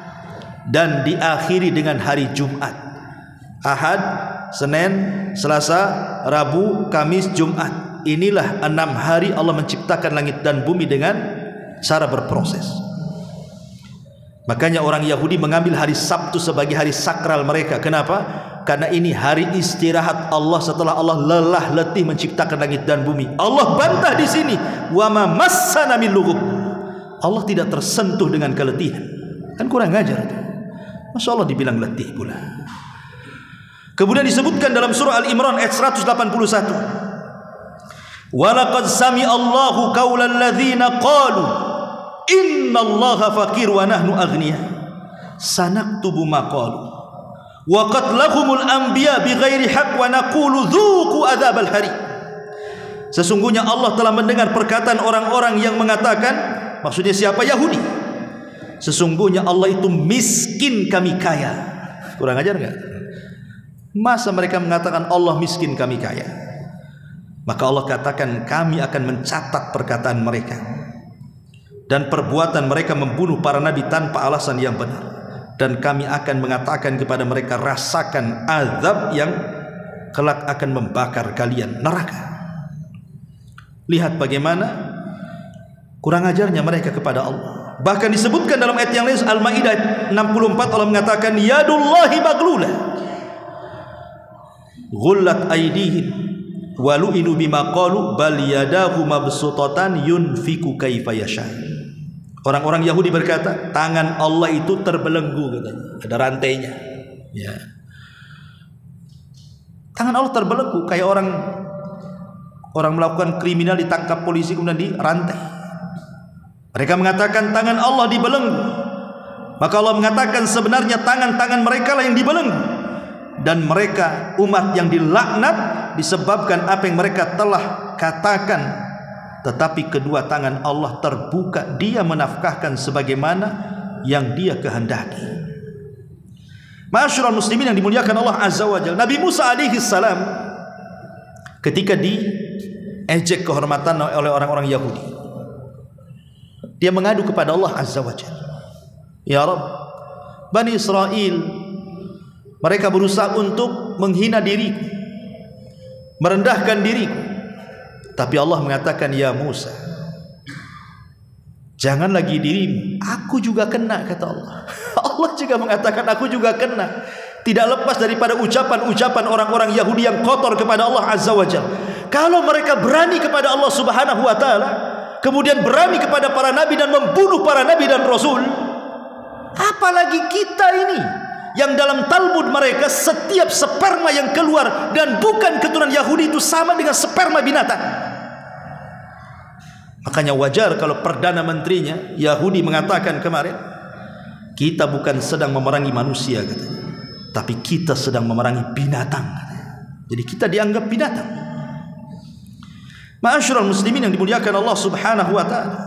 dan diakhiri dengan hari Jumat. Ahad, Senin, Selasa, Rabu, Kamis, Jumat. Inilah 6 hari Allah menciptakan langit dan bumi dengan cara berproses. Makanya orang Yahudi mengambil hari Sabtu sebagai hari sakral mereka. Kenapa? Karena ini hari istirahat Allah setelah Allah lelah letih menciptakan langit dan bumi. Allah bantah di sini, wa ma massana min lughub. Allah tidak tersentuh dengan keletihan. Kan kurang ajar itu. Masya Allah dibilang letih pula. Kemudian disebutkan dalam surah Al-Imran ayat 181. Walaqad sami'a Allahu qaulal ladzina qalu innallaha faqir wa nahnu aghniya sanaktubu ma qalu wa qatlahumul anbiya bighairi haqq wa naqulu dzuqu adzabal hari. Sesungguhnya Allah telah mendengar perkataan orang-orang yang mengatakan, maksudnya siapa? Yahudi. Sesungguhnya Allah itu miskin, kami kaya. Kurang ajar enggak? Masa mereka mengatakan Allah miskin, kami kaya? Maka Allah katakan kami akan mencatat perkataan mereka dan perbuatan mereka membunuh para nabi tanpa alasan yang benar. Dan kami akan mengatakan kepada mereka, rasakan azab yang kelak akan membakar kalian, neraka. Lihat bagaimana kurang ajarnya mereka kepada Allah. Bahkan disebutkan dalam ayat yang lain, Al-Maidah 64, Allah mengatakan yadullahi maglulah ghullat aydihim walu'inu bima qalu bal yadahu mabsutatan yunfiku kaifa yasha. Orang-orang Yahudi berkata, tangan Allah itu terbelenggu katanya, ada rantainya. Ya. Tangan Allah terbelenggu kayak orang melakukan kriminal ditangkap polisi kemudian dirantai. Mereka mengatakan tangan Allah dibelenggu. Maka Allah mengatakan sebenarnya tangan-tangan mereka lah yang dibelenggu. Dan mereka umat yang dilaknat disebabkan apa yang mereka telah katakan. Tetapi kedua tangan Allah terbuka, dia menafkahkan sebagaimana yang dia kehendaki. Ma'asyiral muslimin yang dimuliakan Allah Azza wa Jalla, Nabi Musa alaihi salam ketika diejek kehormatan oleh orang-orang Yahudi, dia mengadu kepada Allah Azza wa Jalla, ya Rabb, Bani Israel mereka berusaha untuk menghina diriku, merendahkan diriku. Tapi Allah mengatakan, ya Musa, jangan lagi dirimu, aku juga kena, kata Allah. Allah juga mengatakan aku juga kena. Tidak lepas daripada ucapan-ucapan orang-orang Yahudi yang kotor kepada Allah Azza wa Jalla. Kalau mereka berani kepada Allah Subhanahu wa taala, kemudian berani kepada para nabi dan membunuh para nabi dan rasul, apalagi kita ini yang dalam Talmud mereka setiap sperma yang keluar dan bukan keturunan Yahudi itu sama dengan sperma binatang. Makanya wajar kalau Perdana Menterinya Yahudi mengatakan kemarin, kita bukan sedang memerangi manusia katanya, tapi kita sedang memerangi binatang katanya. Jadi kita dianggap binatang. Ma'asyiral muslimin yang dimuliakan Allah Subhanahu wa taala.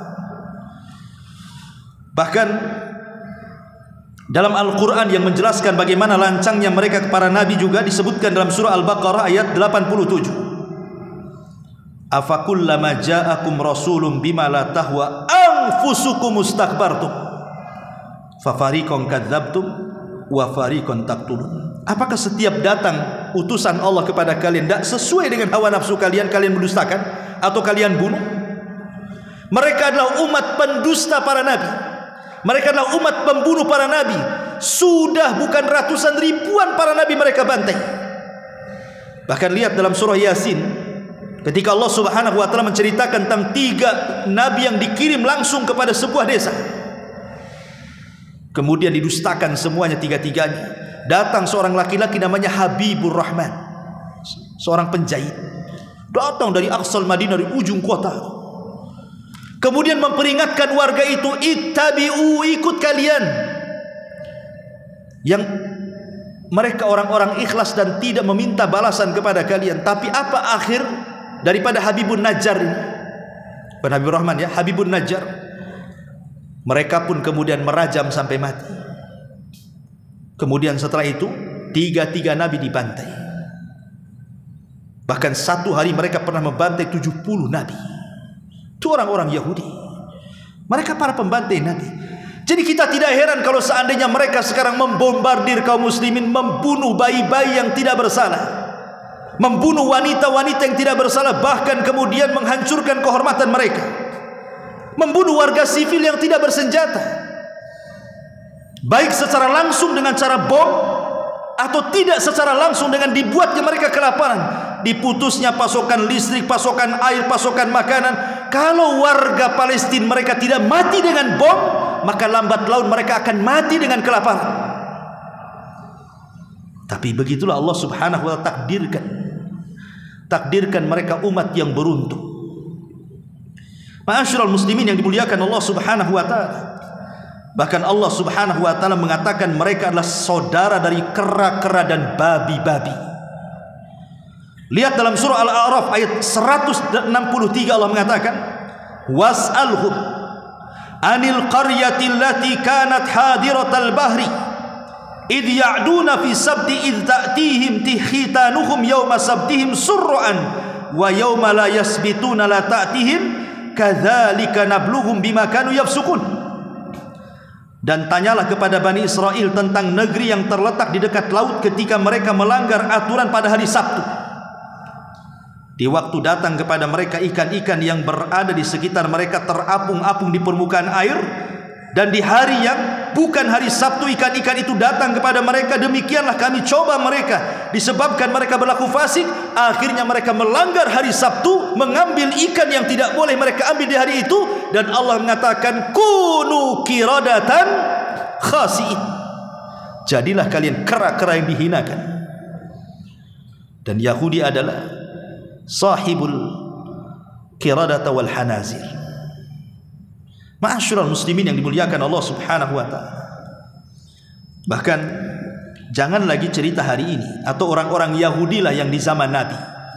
Bahkan dalam Al-Quran yang menjelaskan bagaimana lancangnya mereka kepada Nabi juga disebutkan dalam surah Al-Baqarah ayat 87. Afakullama ja'akum rasulun bima la tahwa anfusukum mustakbartum fafariqan kadzabtum wa fariqan taqtulun. Apakah setiap datang utusan Allah kepada kalian tidak sesuai dengan hawa nafsu kalian, kalian mendustakan atau kalian bunuh? Mereka adalah umat pendusta para nabi. Mereka adalah umat pembunuh para nabi. Sudah bukan ratusan ribuan para nabi mereka bantai. Bahkan lihat dalam surah Yasin, ketika Allah Subhanahu wa taala menceritakan tentang 3 nabi yang dikirim langsung kepada sebuah desa, kemudian didustakan semuanya, 3-tiganya. Datang seorang laki-laki namanya Habibur Rahman, seorang penjahit, datang dari Aqsal Madinah, dari ujung kota. Kemudian memperingatkan warga itu, ittabi'u, ikut kalian. Yang mereka orang-orang ikhlas dan tidak meminta balasan kepada kalian. Tapi apa akhir daripada Habibun Najjar ini? Bukan Habibur Rahman ya, Habibun Najjar. Mereka pun kemudian merajam sampai mati. Kemudian setelah itu 3 nabi dibantai. Bahkan satu hari mereka pernah membantai 70 nabi. Itu orang-orang Yahudi. Mereka para pembantai nabi. Jadi kita tidak heran kalau seandainya mereka sekarang membombardir kaum muslimin, membunuh bayi-bayi yang tidak bersalah, membunuh wanita-wanita yang tidak bersalah, bahkan kemudian menghancurkan kehormatan mereka, membunuh warga sivil yang tidak bersenjata, baik secara langsung dengan cara bom atau tidak secara langsung dengan dibuatnya mereka kelaparan, diputusnya pasokan listrik, pasokan air, pasokan makanan. Kalau warga Palestina mereka tidak mati dengan bom, maka lambat laun mereka akan mati dengan kelaparan. Tapi begitulah Allah Subhanahu wa taala takdirkan mereka umat yang beruntung. Ma'asyiral muslimin yang dimuliakan Allah Subhanahu wa taala. Bahkan Allah Subhanahu wa taala mengatakan mereka adalah saudara dari kera-kera dan babi-babi. Lihat dalam surah Al-A'raf ayat 163 Allah mengatakan, was'alhum anil qaryati allati kanat hadiratal bahri id ya'duna fi sabti id ta'tihim tihitanuhum yawma sabtihim surran wa yawma la yasbituna la ta'tihim kadzalika nabluhum bima kanu yafsukun. Dan tanyalah kepada Bani Israel tentang negeri yang terletak di dekat laut ketika mereka melanggar aturan pada hari Sabtu. Di waktu datang kepada mereka ikan-ikan yang berada di sekitar mereka terapung-apung di permukaan air, dan di hari yang bukan hari Sabtu ikan-ikan itu datang kepada mereka. Demikianlah kami coba mereka, disebabkan mereka berlaku fasik, akhirnya mereka melanggar hari Sabtu, mengambil ikan yang tidak boleh mereka ambil di hari itu, dan Allah mengatakan kunu kiradatan khasi'in, jadilah kalian kera-kera yang dihinakan. Dan Yahudi adalah sahibul kiradata wal hanazir. Ma'asyiral muslimin yang dimuliakan Allah Subhanahu wa taala. Bahkan jangan lagi cerita hari ini atau orang-orang Yahudi lah yang di zaman Nabi.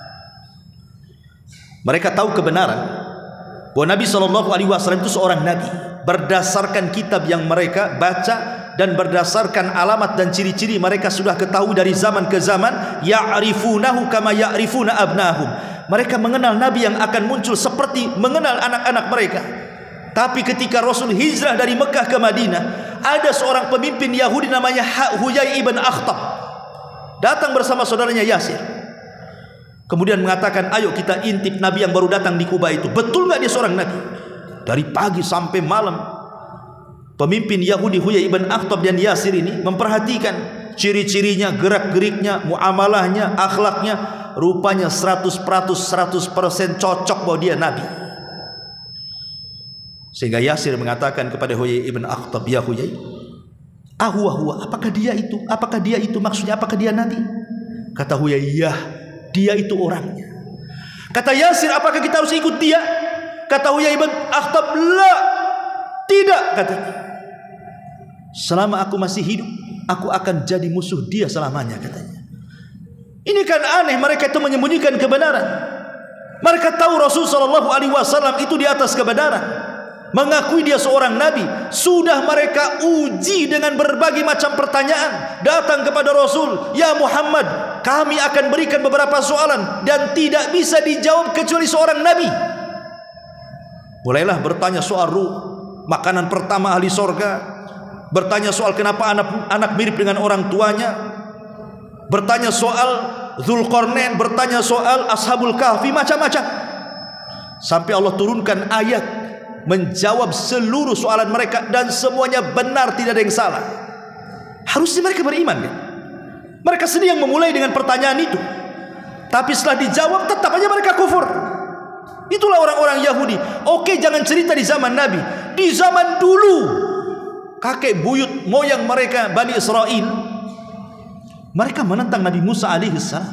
Mereka tahu kebenaran bahwa Nabi SAW itu seorang Nabi berdasarkan kitab yang mereka baca dan berdasarkan alamat dan ciri-ciri mereka sudah ketahui dari zaman ke zaman. Ya'rifunahu kama ya'rifuna abnahum. Mereka mengenal Nabi yang akan muncul seperti mengenal anak-anak mereka. Tapi ketika Rasul hijrah dari Mekah ke Madinah, ada seorang pemimpin Yahudi namanya Huyai ibn Akhtab datang bersama saudaranya Yasir. Kemudian mengatakan, ayo kita intip Nabi yang baru datang di Kuba itu. Betul nggak dia seorang Nabi? Dari pagi sampai malam pemimpin Yahudi Huyai ibn Akhtab dan Yasir ini memperhatikan ciri-cirinya, gerak-geriknya, muamalahnya, akhlaknya. Rupanya 100% cocok bahwa dia Nabi. Sehingga Yasir mengatakan kepada Huyai ibn Akhtab, ya Huyai, huwa, apakah dia itu? Apakah dia itu? Maksudnya apakah dia Nabi? Kata Huyai, ya, dia itu orangnya. Kata Yasir, apakah kita harus ikut dia? Kata Huyai ibn Akhtab, la, tidak, katanya. Selama aku masih hidup, aku akan jadi musuh dia selamanya, katanya. Ini kan aneh, mereka itu menyembunyikan kebenaran. Mereka tahu Rasul SAW itu di atas kebenaran, mengakui dia seorang nabi. Sudah mereka uji dengan berbagai macam pertanyaan. Datang kepada Rasul, ya Muhammad, kami akan berikan beberapa soalan dan tidak bisa dijawab kecuali seorang nabi. Mulailah bertanya soal ruh, makanan pertama ahli sorga. Bertanya soal kenapa anak mirip dengan orang tuanya. Bertanya soal Dzulqarnain, bertanya soal Ashabul Kahfi, macam-macam. Sampai Allah turunkan ayat menjawab seluruh soalan mereka, dan semuanya benar, tidak ada yang salah. Harusnya mereka beriman kan? Mereka sendiri yang memulai dengan pertanyaan itu, tapi setelah dijawab tetap aja mereka kufur. Itulah orang-orang Yahudi. Oke, jangan cerita di zaman Nabi, di zaman dulu kakek buyut moyang mereka Bani Israel, mereka menentang Nabi Musa alaihissalam.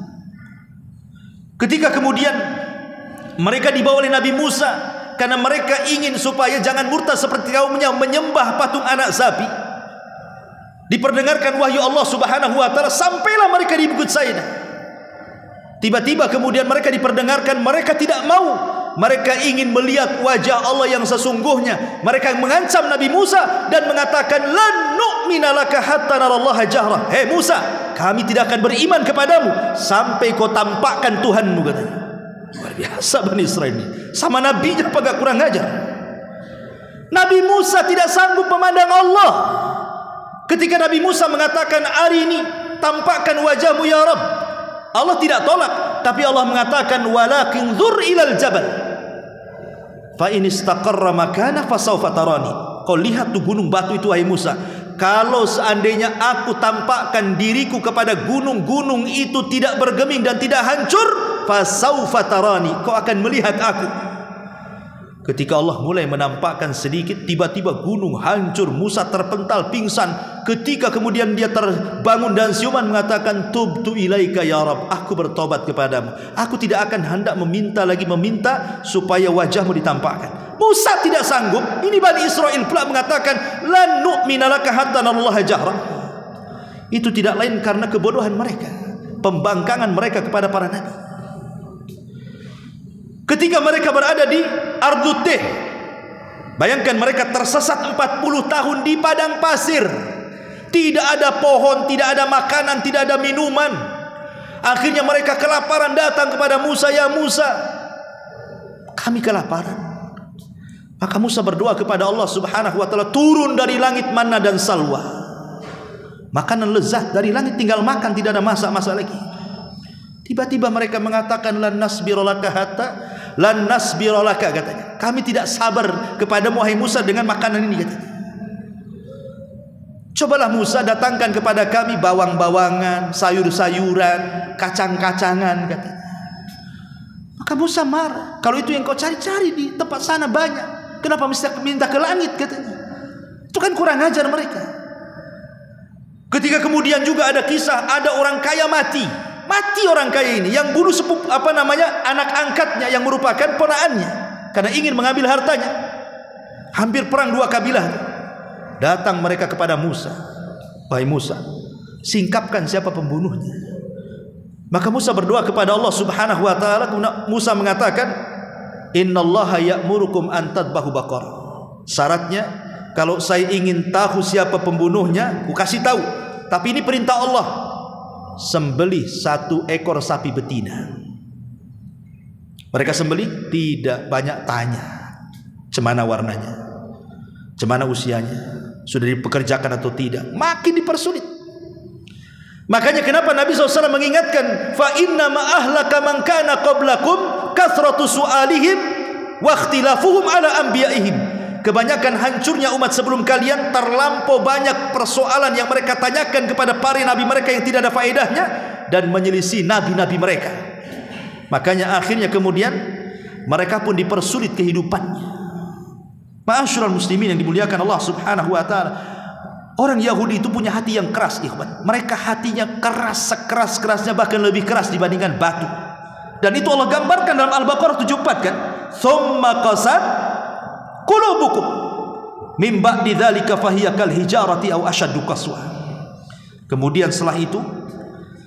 Ketika kemudian mereka dibawa oleh Nabi Musa, karena mereka ingin supaya jangan murtad seperti kaumnya menyembah patung anak sapi, diperdengarkan wahyu Allah Subhanahu wa taala, sampailah mereka di Bukit Saida. Tiba-tiba kemudian mereka diperdengarkan, mereka tidak mau. Mereka ingin melihat wajah Allah yang sesungguhnya. Mereka mengancam Nabi Musa dan mengatakan, lan nu'mina laka hatta narallaha jahra. Hei Musa, kami tidak akan beriman kepadamu sampai kau tampakkan Tuhanmu, katanya. Luar biasa Bani Israel ini. Sama nabinya apa gak kurang ajar? Nabi Musa tidak sanggup memandang Allah. Ketika Nabi Musa mengatakan, hari ini tampakkan wajahmu ya Rabb, Allah tidak tolak, tapi Allah mengatakan, walakin dzur ilal jabal fa in istaqarra makana fasawfa tarani. Kau lihat tuh gunung batu itu wahai Musa. Kalau seandainya aku tampakkan diriku kepada gunung-gunung itu tidak bergeming dan tidak hancur, fasawfa tarani, kau akan melihat aku. Ketika Allah mulai menampakkan sedikit, tiba-tiba gunung hancur, Musa terpental pingsan. Ketika kemudian dia terbangun dan siuman mengatakan, tubtu ilaika ya Rabb, aku bertobat kepadamu. Aku tidak akan hendak meminta supaya wajahmu ditampakkan. Musa tidak sanggup. Ini Bani Israel pula mengatakan, lan nu'mina laka hatta narallaha jahra. Itu tidak lain karena kebodohan mereka, pembangkangan mereka kepada para nabi. Ketika mereka berada di Ardut Teh, bayangkan mereka tersesat 40 tahun di padang pasir. Tidak ada pohon, tidak ada makanan, tidak ada minuman. Akhirnya mereka kelaparan, datang kepada Musa, ya Musa, kami kelaparan. Maka Musa berdoa kepada Allah Subhanahu wa taala, turun dari langit manna dan salwa. Makanan lezat dari langit, tinggal makan, tidak ada masak-masak lagi. Tiba-tiba mereka mengatakan, lan nasbirolaka hatta lan nasbirolaka, katanya, kami tidak sabar kepadamu wahai Musa dengan makanan ini, katanya. Cobalah Musa datangkan kepada kami bawang-bawangan, sayur-sayuran, kacang-kacangan, katanya. Maka Musa marah, kalau itu yang kau cari-cari di tempat sana banyak, kenapa mesti minta ke langit, katanya. Itu kan kurang ajar mereka. Ketika kemudian juga ada kisah, ada orang kaya mati orang kaya ini, yang bunuh anak angkatnya yang merupakan ponaannya, karena ingin mengambil hartanya. Hampir perang dua kabilah. Datang mereka kepada Musa, wahai Musa, singkapkan siapa pembunuhnya. Maka Musa berdoa kepada Allah Subhanahu wa taala. Musa mengatakan, innallaha ya'murukum an tadbahu baqarah. Syaratnya, kalau saya ingin tahu siapa pembunuhnya, aku kasih tahu. Tapi ini perintah Allah, sembelih 1 ekor sapi betina. Mereka sembelih, tidak banyak tanya cemana warnanya, cemana usianya, sudah dipekerjakan atau tidak. Makin dipersulit. Makanya kenapa Nabi SAW mengingatkan, fa inna ma ahlaka man kana qablakum kathratu su'alihim wa ikhtilafuhum ala anbiya'ihim. Kebanyakan hancurnya umat sebelum kalian, terlampau banyak persoalan yang mereka tanyakan kepada para nabi mereka yang tidak ada faedahnya, dan menyelisih nabi-nabi mereka. Makanya akhirnya kemudian mereka pun dipersulit kehidupannya. Ma'asyiral muslimin yang dimuliakan Allah Subhanahu wa taala, orang Yahudi itu punya hati yang keras, ikhwan. Mereka hatinya keras, sekeras-kerasnya, bahkan lebih keras dibandingkan batu. Dan itu Allah gambarkan dalam Al-Baqarah 74 kan, tsumma qasat qulubukum min ba'di dzalika fahiya kal hijarati aw ashaddu qaswa. Kemudian setelah itu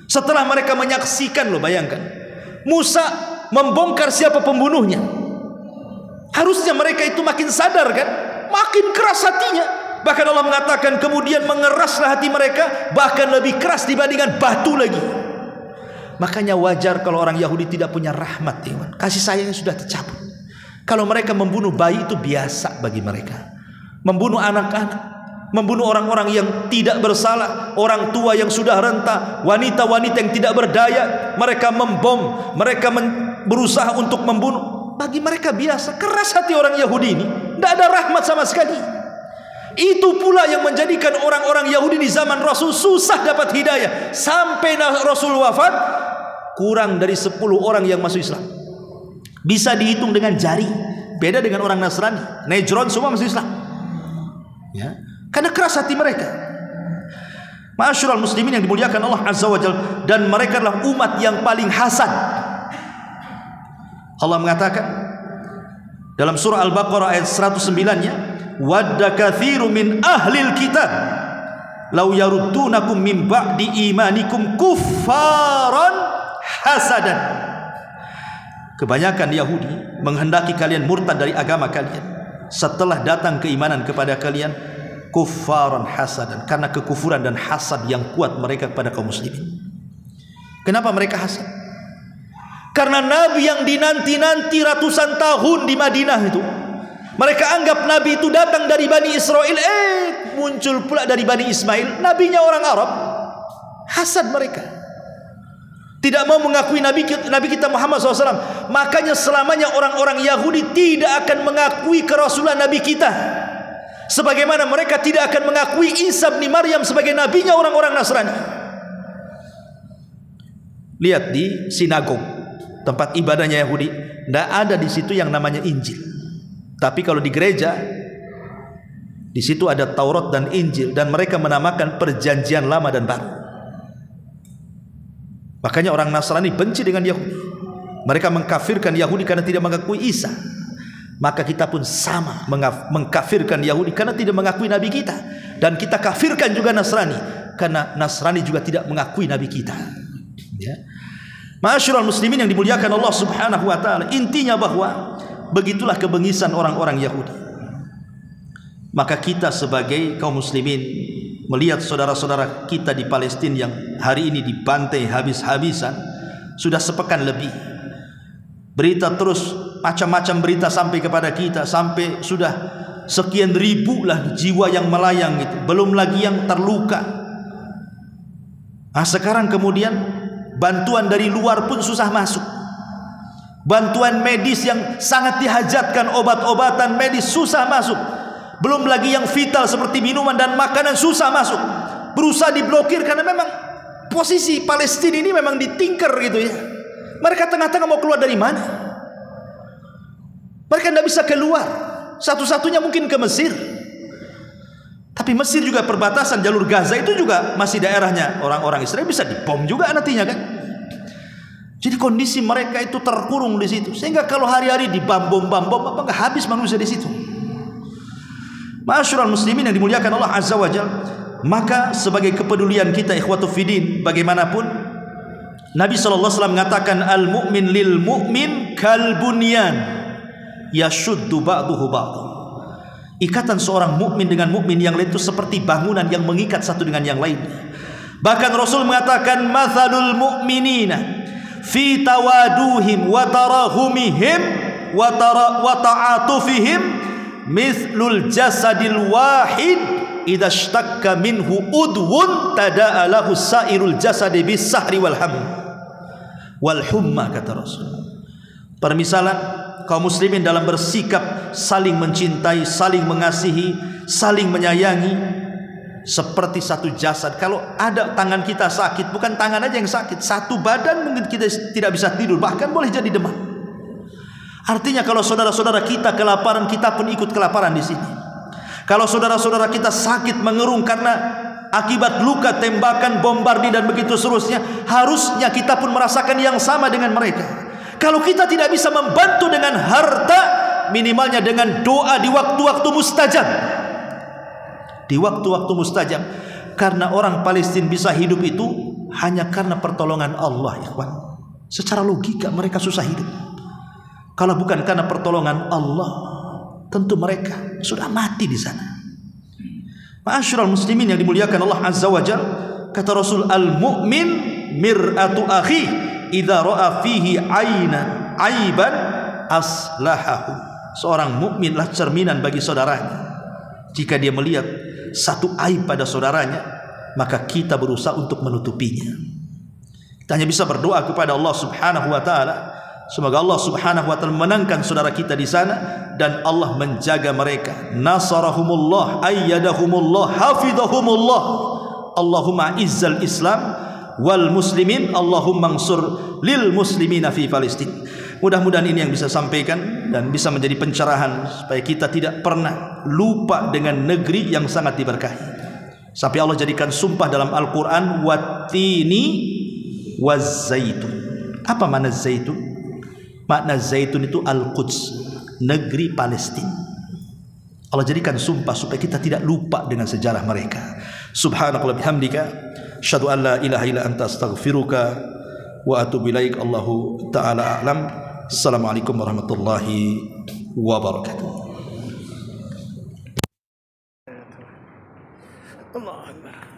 Setelah mereka menyaksikan, loh bayangkan, Musa membongkar siapa pembunuhnya. Harusnya mereka itu makin sadar kan, makin keras hatinya. Bahkan Allah mengatakan kemudian mengeraslah hati mereka, bahkan lebih keras dibandingkan batu lagi. Makanya wajar kalau orang Yahudi tidak punya rahmat, iman. Kasih sayangnya sudah tercabut. Kalau mereka membunuh bayi itu biasa bagi mereka. Membunuh anak-anak, membunuh orang-orang yang tidak bersalah, orang tua yang sudah renta, wanita-wanita yang tidak berdaya, mereka membom, mereka berusaha untuk membunuh. Bagi mereka biasa. Keras hati orang Yahudi ini, tidak ada rahmat sama sekali. Itu pula yang menjadikan orang-orang Yahudi di zaman Rasul susah dapat hidayah. Sampai Rasul wafat, kurang dari 10 orang yang masuk Islam. Bisa dihitung dengan jari. Beda dengan orang Nasrani, Nejron semua masuk Islam, ya, karena keras hati mereka. Ma'asyiral muslimin yang dimuliakan Allah Azza wa Jalla, dan mereka adalah umat yang paling hasad. Allah mengatakan dalam surah Al-Baqarah ayat 109-nya, wadda katsiru min ahlil kitab law yaruddunakum min ba'di imanikum kuffaran hasadan. Kebanyakan Yahudi menghendaki kalian murtad dari agama kalian setelah datang keimanan kepada kalian, kuffaran hasadan, karena kekufuran dan hasad yang kuat mereka kepada kaum muslimin. Kenapa mereka hasad? Karena Nabi yang dinanti-nanti ratusan tahun di Madinah itu, mereka anggap Nabi itu datang dari Bani Israel, muncul pula dari Bani Ismail, nabinya orang Arab. Hasad mereka, tidak mau mengakui Nabi kita Muhammad SAW. Makanya selamanya orang-orang Yahudi tidak akan mengakui kerasulan Nabi kita, sebagaimana mereka tidak akan mengakui Isa bin Maryam sebagai nabinya orang-orang Nasrani. Lihat di sinagog, tempat ibadahnya Yahudi, tidak ada di situ yang namanya Injil. Tapi kalau di gereja, di situ ada Taurat dan Injil, dan mereka menamakan perjanjian lama dan baru. Makanya orang Nasrani benci dengan Yahudi. Mereka mengkafirkan Yahudi karena tidak mengakui Isa. Maka kita pun sama mengkafirkan Yahudi karena tidak mengakui Nabi kita. Dan kita kafirkan juga Nasrani karena Nasrani juga tidak mengakui Nabi kita, ya. Ma'asyiral muslimin yang dimuliakan Allah Subhanahu wa taala, intinya bahwa begitulah kebengisan orang-orang Yahudi. Maka kita sebagai kaum muslimin melihat saudara-saudara kita di Palestina yang hari ini dibantai habis-habisan, sudah sepekan lebih. Berita terus, macam-macam berita sampai kepada kita, sampai sudah sekian ribu lah jiwa yang melayang itu, belum lagi yang terluka. Nah, sekarang kemudian bantuan dari luar pun susah masuk. Bantuan medis yang sangat dihajatkan, obat-obatan medis susah masuk. Belum lagi yang vital seperti minuman dan makanan susah masuk. Berusaha diblokir karena memang posisi Palestina ini memang ditingker gitu ya. Mereka tengah-tengah mau keluar dari mana? Mereka tidak bisa keluar. Satu-satunya mungkin ke Mesir. Tapi Mesir juga perbatasan, jalur Gaza itu juga masih daerahnya orang-orang Israel, bisa dibom juga nantinya kan. Jadi kondisi mereka itu terkurung di situ, sehingga kalau hari-hari dibom apa nggak habis manusia di situ. Ma'asyiral muslimin yang dimuliakan Allah Azza wa Jalla, maka sebagai kepedulian kita ikhwatu fiddin, bagaimanapun Nabi SAW mengatakan al-mu'min lil mu'min kal bunyan yashuddu ba'duhu ba'du. Ikatan seorang mukmin dengan mukmin yang lain itu seperti bangunan yang mengikat satu dengan yang lain. Bahkan Rasul mengatakan mathalul mu'minina fi tawaduhim wa tarahumihim wa ta'atufihim mithlul jasadil wahid idza ishtaqqa minhu udwun tada'a lahu sairul jasadi bis sahri wal ham wal humma, kata Rasul. Permisalan kaum muslimin dalam bersikap saling mencintai, saling mengasihi, saling menyayangi seperti satu jasad. Kalau ada tangan kita sakit, bukan tangan aja yang sakit, satu badan mungkin kita tidak bisa tidur, bahkan boleh jadi demam. Artinya kalau saudara-saudara kita kelaparan, kita pun ikut kelaparan di sini. Kalau saudara-saudara kita sakit mengerung karena akibat luka, tembakan, bombardir dan begitu seterusnya, harusnya kita pun merasakan yang sama dengan mereka. Kalau kita tidak bisa membantu dengan harta, minimalnya dengan doa di waktu-waktu mustajab. Di waktu-waktu mustajab. Karena orang Palestina bisa hidup itu hanya karena pertolongan Allah, ikhwan. Secara logika mereka susah hidup. Kalau bukan karena pertolongan Allah, tentu mereka sudah mati di sana. Ma'asyiral muslimin yang dimuliakan Allah Azza wa Jalla, kata Rasul, al-mu'min mir'atu akhi idza ra'a fihi aiban aslahahu. Seorang mukminlah cerminan bagi saudaranya. Jika dia melihat satu aib pada saudaranya, maka kita berusaha untuk menutupinya. Kita hanya bisa berdoa kepada Allah Subhanahu wa taala, semoga Allah Subhanahu wa taala menangkan saudara kita di sana dan Allah menjaga mereka. Nasarahumullah, ayyadahumullah, hafidhahumullah. Allahumma izzal Islam wal muslimin, Allahumma ansur lil muslimina fi Palestin. Mudah-mudahan ini yang bisa sampaikan dan bisa menjadi pencerahan supaya kita tidak pernah lupa dengan negeri yang sangat diberkahi. Sampai Allah jadikan sumpah dalam Al-Quran, wattini wazzaitun. Apa makna zaitun? Makna zaitun itu Al-Quds, negeri Palestina. Allah jadikan sumpah supaya kita tidak lupa dengan sejarah mereka. Subhanakallah bihamdika, asyhadu an la ilaha illa anta astaghfiruka wa atubu ilaik. Allahu ta'ala a'lam. Assalamualaikum warahmatullahi wabarakatuh. Allah Akbar.